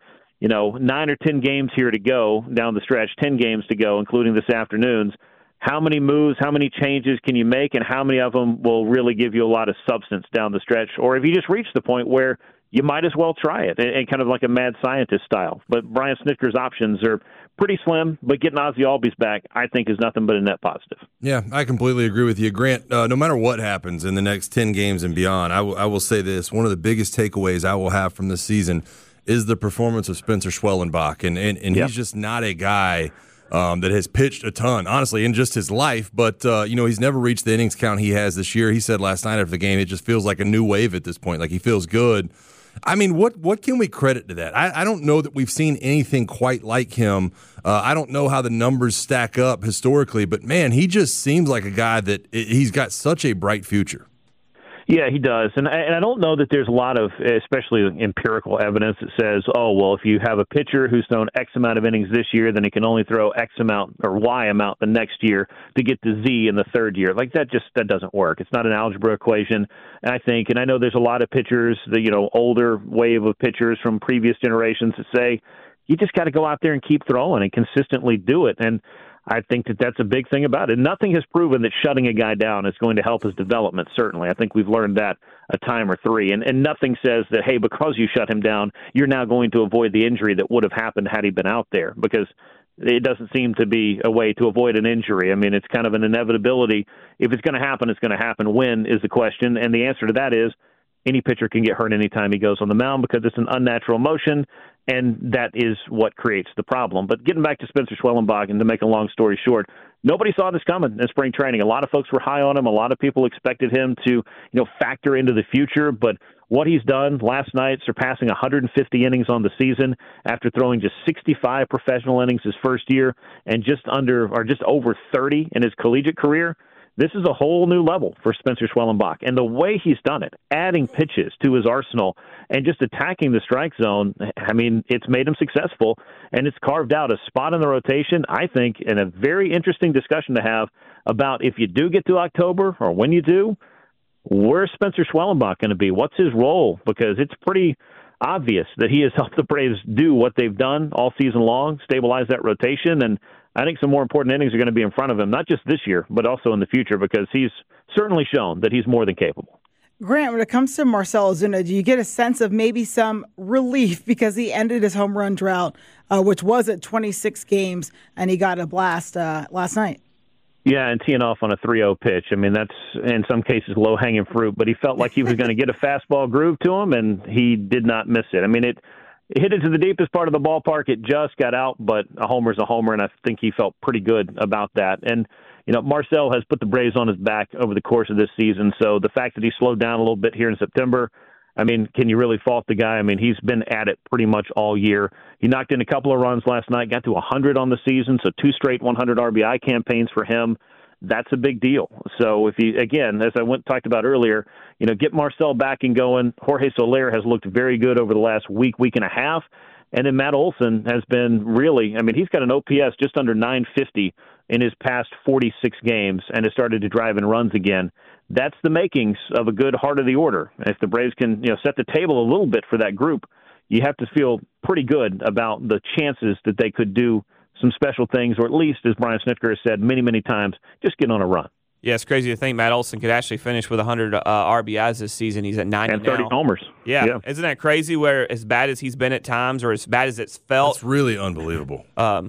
9 or 10 games here to go down the stretch, 10 games to go, including this afternoon's. How many moves, how many changes can you make, and how many of them will really give you a lot of substance down the stretch? Or if you just reach the point where you might as well try it, and kind of like a mad scientist style. But Brian Snitker's options are pretty slim, but getting Ozzie Albies back, I think, is nothing but a net positive. Yeah, I completely agree with you. Grant, no matter what happens in the next 10 games and beyond, I will say this. One of the biggest takeaways I will have from this season is the performance of Spencer Schwellenbach. And yep. He's just not a guy that has pitched a ton, honestly, in just his life. But, he's never reached the innings count he has this year. He said last night after the game, it just feels like a new wave at this point. Like he feels good. I mean, what can we credit to that? I don't know that we've seen anything quite like him. I don't know how the numbers stack up historically, but, man, he just seems like a guy that he's got such a bright future. Yeah, he does. And I don't know that there's a lot of, especially empirical evidence that says, oh, well, if you have a pitcher who's thrown X amount of innings this year, then he can only throw X amount or Y amount the next year to get to Z in the third year. Like that doesn't work. It's not an algebra equation. And I know there's a lot of pitchers, the older wave of pitchers from previous generations that say, you just got to go out there and keep throwing and consistently do it. And I think that that's a big thing about it. Nothing has proven that shutting a guy down is going to help his development, certainly. I think we've learned that a time or three. And nothing says that, hey, because you shut him down, you're now going to avoid the injury that would have happened had he been out there, because it doesn't seem to be a way to avoid an injury. I mean, it's kind of an inevitability. If it's going to happen, it's going to happen. When is the question? And the answer to that is any pitcher can get hurt anytime he goes on the mound because it's an unnatural motion, and that is what creates the problem. But getting back to Spencer Schwellenbach, and to make a long story short, nobody saw this coming in spring training. A lot of folks were high on him. A lot of people expected him to, factor into the future. But what he's done last night, surpassing 150 innings on the season after throwing just 65 professional innings his first year and just over 30 in his collegiate career, this is a whole new level for Spencer Schwellenbach. And the way he's done it, adding pitches to his arsenal and just attacking the strike zone, I mean, it's made him successful, and it's carved out a spot in the rotation, I think, and a very interesting discussion to have about if you do get to October, or when you do, where's Spencer Schwellenbach going to be? What's his role? Because it's pretty obvious that he has helped the Braves do what they've done all season long, stabilize that rotation, and I think some more important innings are going to be in front of him, not just this year, but also in the future, because he's certainly shown that he's more than capable. Grant, when it comes to Marcell Ozuna, do you get a sense of maybe some relief because he ended his home run drought, which was at 26 games, and he got a blast last night? Yeah, and teeing off on a 3-0 pitch. I mean, that's, in some cases, low-hanging fruit, but he felt like he was going to get a fastball groove to him, and he did not miss it. I mean, it hit it to the deepest part of the ballpark. It just got out, but a homer's a homer, and I think he felt pretty good about that. And, Marcell has put the Braves on his back over the course of this season, so the fact that he slowed down a little bit here in September, I mean, can you really fault the guy? I mean, he's been at it pretty much all year. He knocked in a couple of runs last night, got to 100 on the season, so 2 straight 100 RBI campaigns for him. That's a big deal. So if you, again, as I talked about earlier, get Marcell back and going. Jorge Soler has looked very good over the last week and a half. And then Matt Olson has been really, I mean, he's got an OPS just under 950 in his past 46 games and has started to drive in runs again. That's the makings of a good heart of the order. If the Braves can, set the table a little bit for that group, you have to feel pretty good about the chances that they could do some special things, or at least, as Brian Snitker has said many, many times, just get on a run. Yeah, it's crazy to think Matt Olson could actually finish with 100 RBIs this season. He's at 90 and 30 now. homers. Yeah. Isn't that crazy where as bad as he's been at times, or as bad as it's felt? It's really unbelievable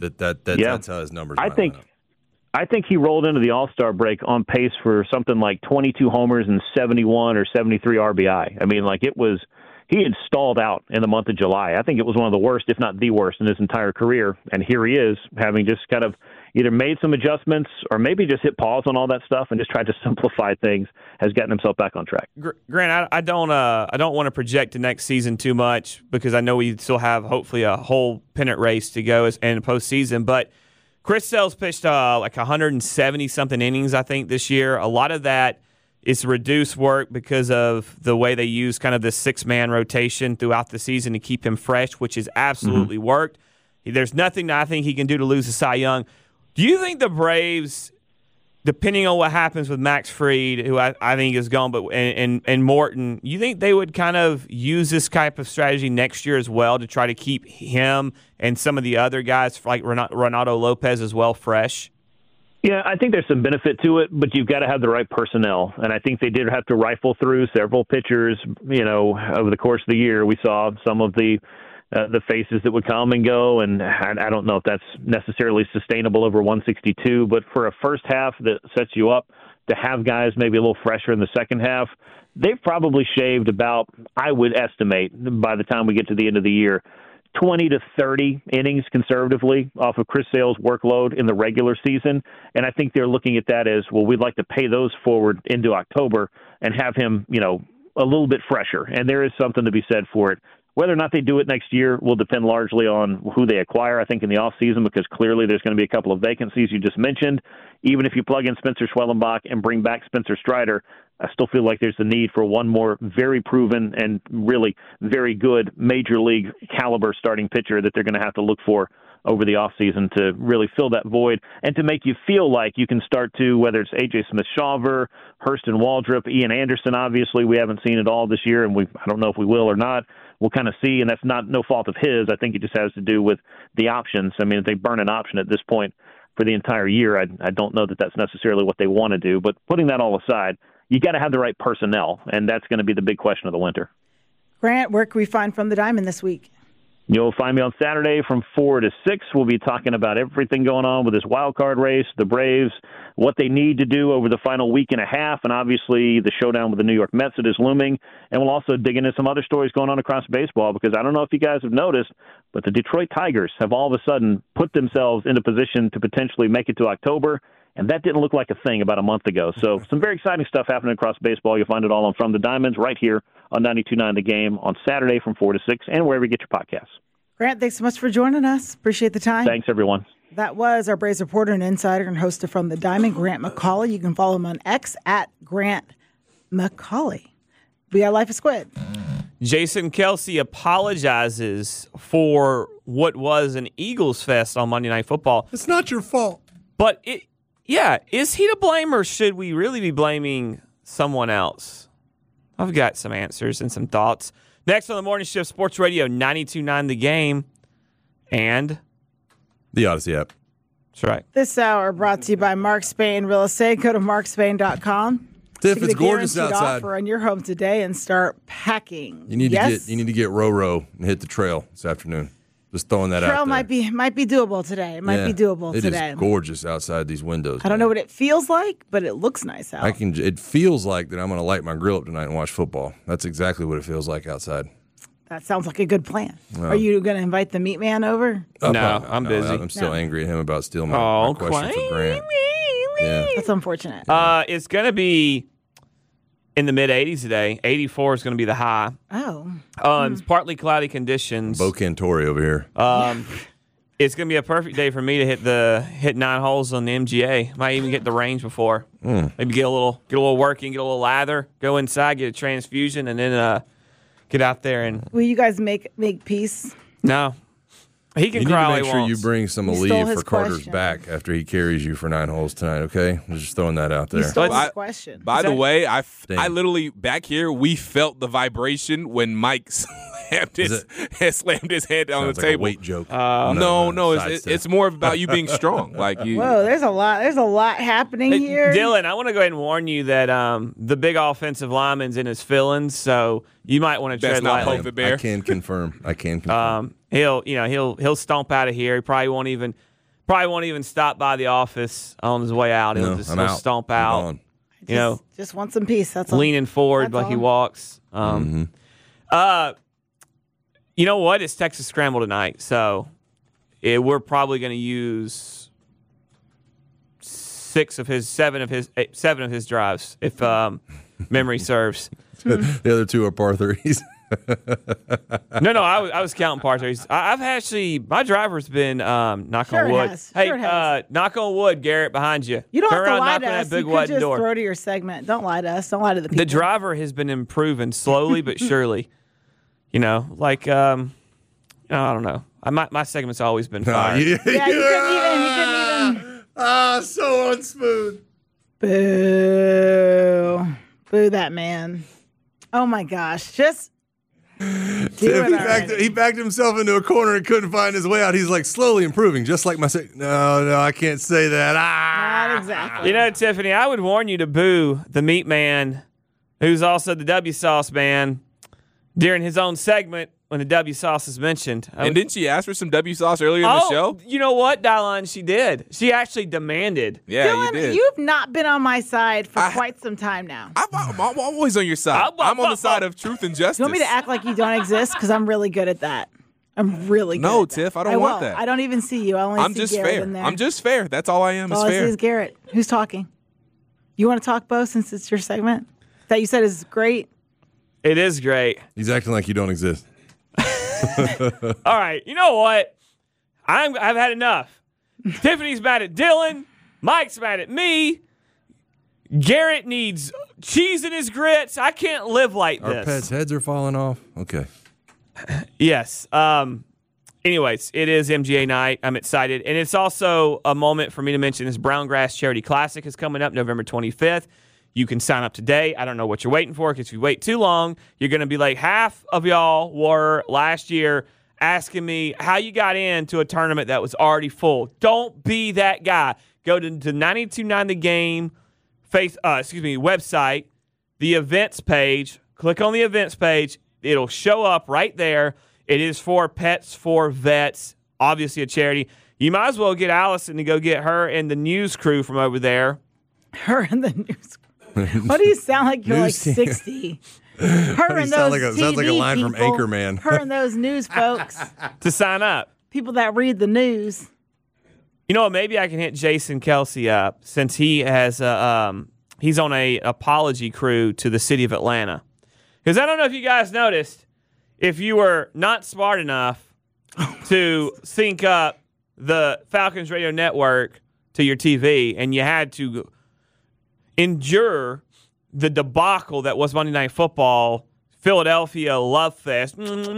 that's how his numbers I think he rolled into the All-Star break on pace for something like 22 homers and 71 or 73 RBI. I mean, like he he had stalled out in the month of July. I think it was one of the worst, if not the worst, in his entire career. And here he is, having just kind of either made some adjustments or maybe just hit pause on all that stuff and just tried to simplify things, has gotten himself back on track. Grant, I don't want to project the next season too much because I know we still have hopefully a whole pennant race to go in postseason. But Chris Sales pitched like 170-something innings, I think, this year. A lot of that is reduced work because of the way they use kind of this 6-man rotation throughout the season to keep him fresh, which has absolutely worked. There's nothing that I think he can do to lose to Cy Young. Do you think the Braves, depending on what happens with Max Fried, who I think is gone, but and Morton, you think they would kind of use this type of strategy next year as well to try to keep him and some of the other guys like Renato Lopez as well fresh? Yeah, I think there's some benefit to it, but you've got to have the right personnel. And I think they did have to rifle through several pitchers, over the course of the year. We saw some of the faces that would come and go, and I don't know if that's necessarily sustainable over 162, but for a first half that sets you up to have guys maybe a little fresher in the second half, they've probably shaved about, I would estimate, by the time we get to the end of the year, 20 to 30 innings conservatively off of Chris Sale's workload in the regular season. And I think they're looking at that as, well, we'd like to pay those forward into October and have him, a little bit fresher. And there is something to be said for it. Whether or not they do it next year will depend largely on who they acquire, I think, in the offseason, because clearly there's going to be a couple of vacancies you just mentioned. Even if you plug in Spencer Schwellenbach and bring back Spencer Strider, I still feel like there's the need for one more very proven and really very good major league caliber starting pitcher that they're going to have to look for over the offseason to really fill that void and to make you feel like you can start to, whether it's A.J. Smith-Shawver, Hurston Waldrop, Ian Anderson, obviously we haven't seen it all this year, and I don't know if we will or not. We'll kind of see, and that's not no fault of his. I think it just has to do with the options. I mean, if they burn an option at this point for the entire year, I don't know that that's necessarily what they want to do. But putting that all aside, you got to have the right personnel, and that's going to be the big question of the winter. Grant, where can we find From the Diamond this week? You'll find me on Saturday from 4 to 6. We'll be talking about everything going on with this wild card race, the Braves, what they need to do over the final week and a half, and obviously the showdown with the New York Mets that is looming. And we'll also dig into some other stories going on across baseball, because I don't know if you guys have noticed, but the Detroit Tigers have all of a sudden put themselves into position to potentially make it to October, and that didn't look like a thing about a month ago. So some very exciting stuff happening across baseball. You'll find it all on From the Diamonds right here on 92.9 The Game on Saturday from 4 to 6 and wherever you get your podcasts. Grant, thanks so much for joining us. Appreciate the time. Thanks, everyone. That was our Braves reporter and insider and host of From the Diamond, Grant McAuley. You can follow him on X at Grant McAuley. We got Life of Squid. Jason Kelce apologizes for what was an Eagles fest on Monday Night Football. It's not your fault. But, is he to blame, or should we really be blaming someone else? I've got some answers and some thoughts. Next on the Morning Shift, Sports Radio 92.9 The Game and the Odyssey app. That's right. This hour brought to you by Mark Spain Real Estate. Go to markspain.com. Tiff, it's gorgeous outside. Offer on your home today and start packing. You need to get row and hit the trail this afternoon. Just throwing that out there. Trail might be doable today. It might be doable today. It is gorgeous outside these windows. I don't know what it feels like, but it looks nice out. It feels like that I'm going to light my grill up tonight and watch football. That's exactly what it feels like outside. That sounds like a good plan. Are you going to invite the meat man over? No, I'm busy. I'm still angry at him about stealing my question for Grant. Yeah. That's unfortunate. It's going to be in the mid-80s today. 84 is going to be the high. Oh. It's partly cloudy conditions. Bo Cantori over here. It's going to be a perfect day for me to hit 9 holes on the MGA. Might even get the range before. Maybe get a little working, get a little lather, go inside, get a transfusion, and then get out there and. Will you guys make peace? No. He can cry all he wants. You need to make sure you bring some Aleve for Carter's back after he carries you for 9 holes tonight, okay? I'm just throwing that out there. You stole his question. By the way, I literally, back here, we felt the vibration when Mike slammed his head on the table. Like a weight joke. No, it's more about you being strong. Whoa, there's a lot happening here. Dylan, I want to go ahead and warn you that the big offensive lineman's in his feelings, so you might want to tread lightly. I can confirm. He'll stomp out of here. He probably won't even stop by the office on his way out. He'll stomp out. Just want some peace. That's all. Leaning forward like he walks. You know what? It's Texas Scramble tonight, so we're probably going to use 7 of his drives if memory serves. The other 2 are par 3s. No, I was counting par 3s. I've actually, my driver's been knock on wood. Knock on wood, Garrett, behind you. You don't Turn have to around, lie knock to on us. that big You could just door. throw to your segment. Don't lie to us. Don't lie to the people. The driver has been improving slowly but surely. You know, like I don't know. My segment's always been fire. Yeah, you couldn't even. So unsmooth. Boo. Boo that man. Oh, my gosh. Just He backed himself into a corner and couldn't find his way out. He's like slowly improving, just like my No, I can't say that. Not exactly. You know, Tiffany, I would warn you to boo the meat man, who's also the W Sauce man, during his own segment when the W Sauce is mentioned. And didn't she ask for some W Sauce earlier in the show? You know what, Dylon? She did. She actually demanded. Yeah, Dylan, you did. You've not been on my side for quite some time now. I'm always on your side. I'm on the side of truth and justice. You want me to act like you don't exist? Because I'm really good at that. I'm really good. No, at that. Tiff, I don't want that. I don't even see you. I only I'm see just Garrett fair. in there. I'm just fair. That's all I am. All is I see fair. is Garrett. Who's talking? You want to talk, Bo, since it's your segment? That you said is great? It is great. He's acting like you don't exist. All right. You know what? I've had enough. Tiffany's mad at Dylan. Mike's mad at me. Garrett needs cheese in his grits. I can't live like Our this. pets' heads are falling off. Okay. Yes. Anyways, it is MGA night. I'm excited. And it's also a moment for me to mention this Brown Grass Charity Classic is coming up November 25th. You can sign up today. I don't know what you're waiting for, because if you wait too long, you're going to be like half of y'all were last year asking me how you got into a tournament that was already full. Don't be that guy. Go to 929 The Game website, the events page. Click on the events page. It'll show up right there. It is for Pets for Vets, obviously a charity. You might as well get Allison to go get her and the news crew from over there. Her and the news. Why do you sound like you're like News team. 60? Her and Sounds those like a TV line from people, Anchorman. Her and those news folks, To sign up. people that read the news. You know what? Maybe I can hit Jason Kelsey up, since he has he's on a apology crew to the city of Atlanta. Because I don't know if you guys noticed, if you were not smart enough to sync up the Falcons Radio Network to your TV, and you had to endure the debacle that was Monday Night Football, Philadelphia Love Fest,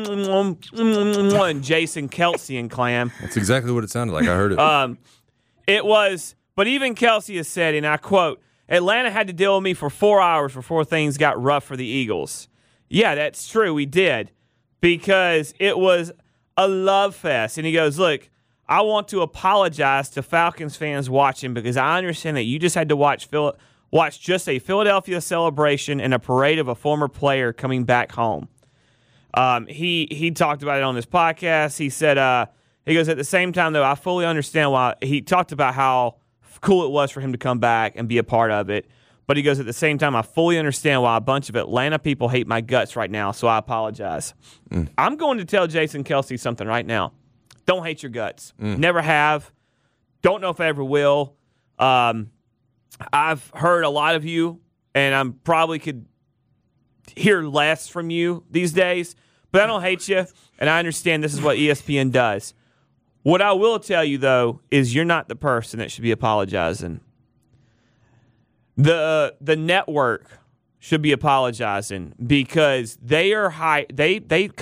and Jason Kelsey and Clam. That's exactly what it sounded like. I heard it. It was, but even Kelsey has said, and I quote, Atlanta had to deal with me for 4 hours before things got rough for the Eagles. Yeah, that's true. We did, because it was a love fest. And he goes, look, I want to apologize to Falcons fans watching, because I understand that you just had to watch just a Philadelphia celebration and a parade of a former player coming back home. He talked about it on this podcast. He said, he goes, at the same time, though, I fully understand why. He talked about how cool it was for him to come back and be a part of it. But he goes, at the same time, I fully understand why a bunch of Atlanta people hate my guts right now, so I apologize. I'm going to tell Jason Kelsey something right now. Don't hate your guts. Never have. Don't know if I ever will. I've heard a lot of you, and I probably could hear less from you these days, but I don't hate you, and I understand this is what ESPN does. What I will tell you, though, is you're not the person that should be apologizing. The network should be apologizing, because they are they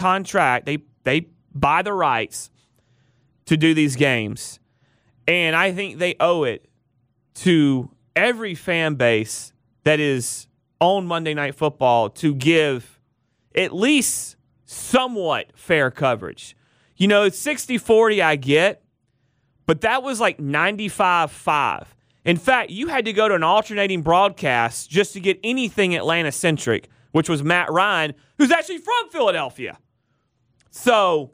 buy the rights to do these games, and I think they owe it to every fan base that is on Monday Night Football to give at least somewhat fair coverage. You know, it's 60-40 I get, but that was like 95-5. In fact, you had to go to an alternating broadcast just to get anything Atlanta-centric, which was Matt Ryan, who's actually from Philadelphia. So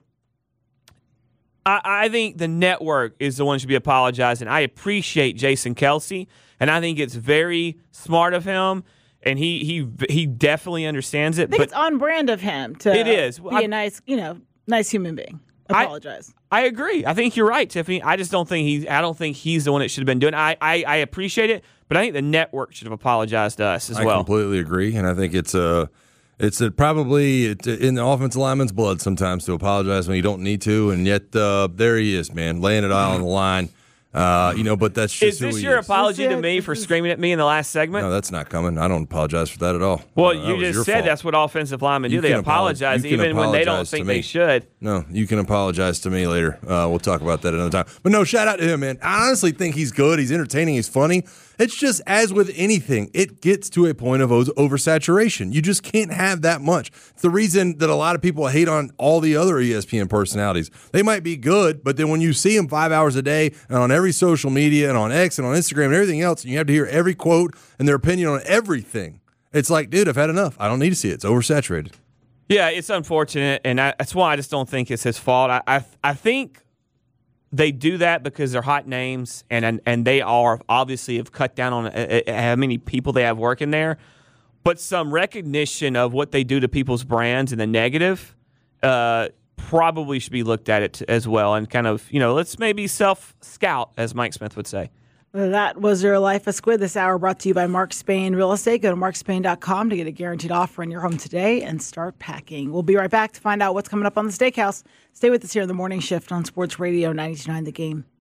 I think the network is the one who should be apologizing. I appreciate Jason Kelsey, and I think it's very smart of him, and he definitely understands it. I think it's on brand of him to it is. be a nice Nice human being. Apologize. I agree. I think you're right, Tiffany. I just don't think he's the one that should have been doing it. I appreciate it, but I think the network should have apologized to us as well. I completely agree, and I think it's probably in the offensive lineman's blood sometimes to apologize when you don't need to, and yet there he is, man, laying it all on the line. But that's just is this your apology to me for screaming at me in the last segment? No, that's not coming. I don't apologize for that at all. Well, you just said fault. That's what offensive linemen do. They apologize even when they don't think they should. No, you can apologize to me later. We'll talk about that another time. But no, shout out to him, man. I honestly think he's good. He's entertaining. He's funny. It's just, as with anything, it gets to a point of oversaturation. You just can't have that much. It's the reason that a lot of people hate on all the other ESPN personalities. They might be good, but then when you see them 5 hours a day and on every social media and on X and on Instagram and everything else, and you have to hear every quote and their opinion on everything, it's like, dude, I've had enough. I don't need to see it. It's oversaturated. Yeah, it's unfortunate, and that's why I just don't think it's his fault. I think they do that because they're hot names, and they are obviously have cut down on how many people they have working there. But some recognition of what they do to people's brands and the negative probably should be looked at it as well, and kind of, let's maybe self-scout, as Mike Smith would say. That was Your Life a Squid this hour, brought to you by Mark Spain Real Estate. Go to markspain.com to get a guaranteed offer in your home today and start packing. We'll be right back to find out what's coming up on the Steakhouse. Stay with us here in the morning shift on Sports Radio 92.9 The Game.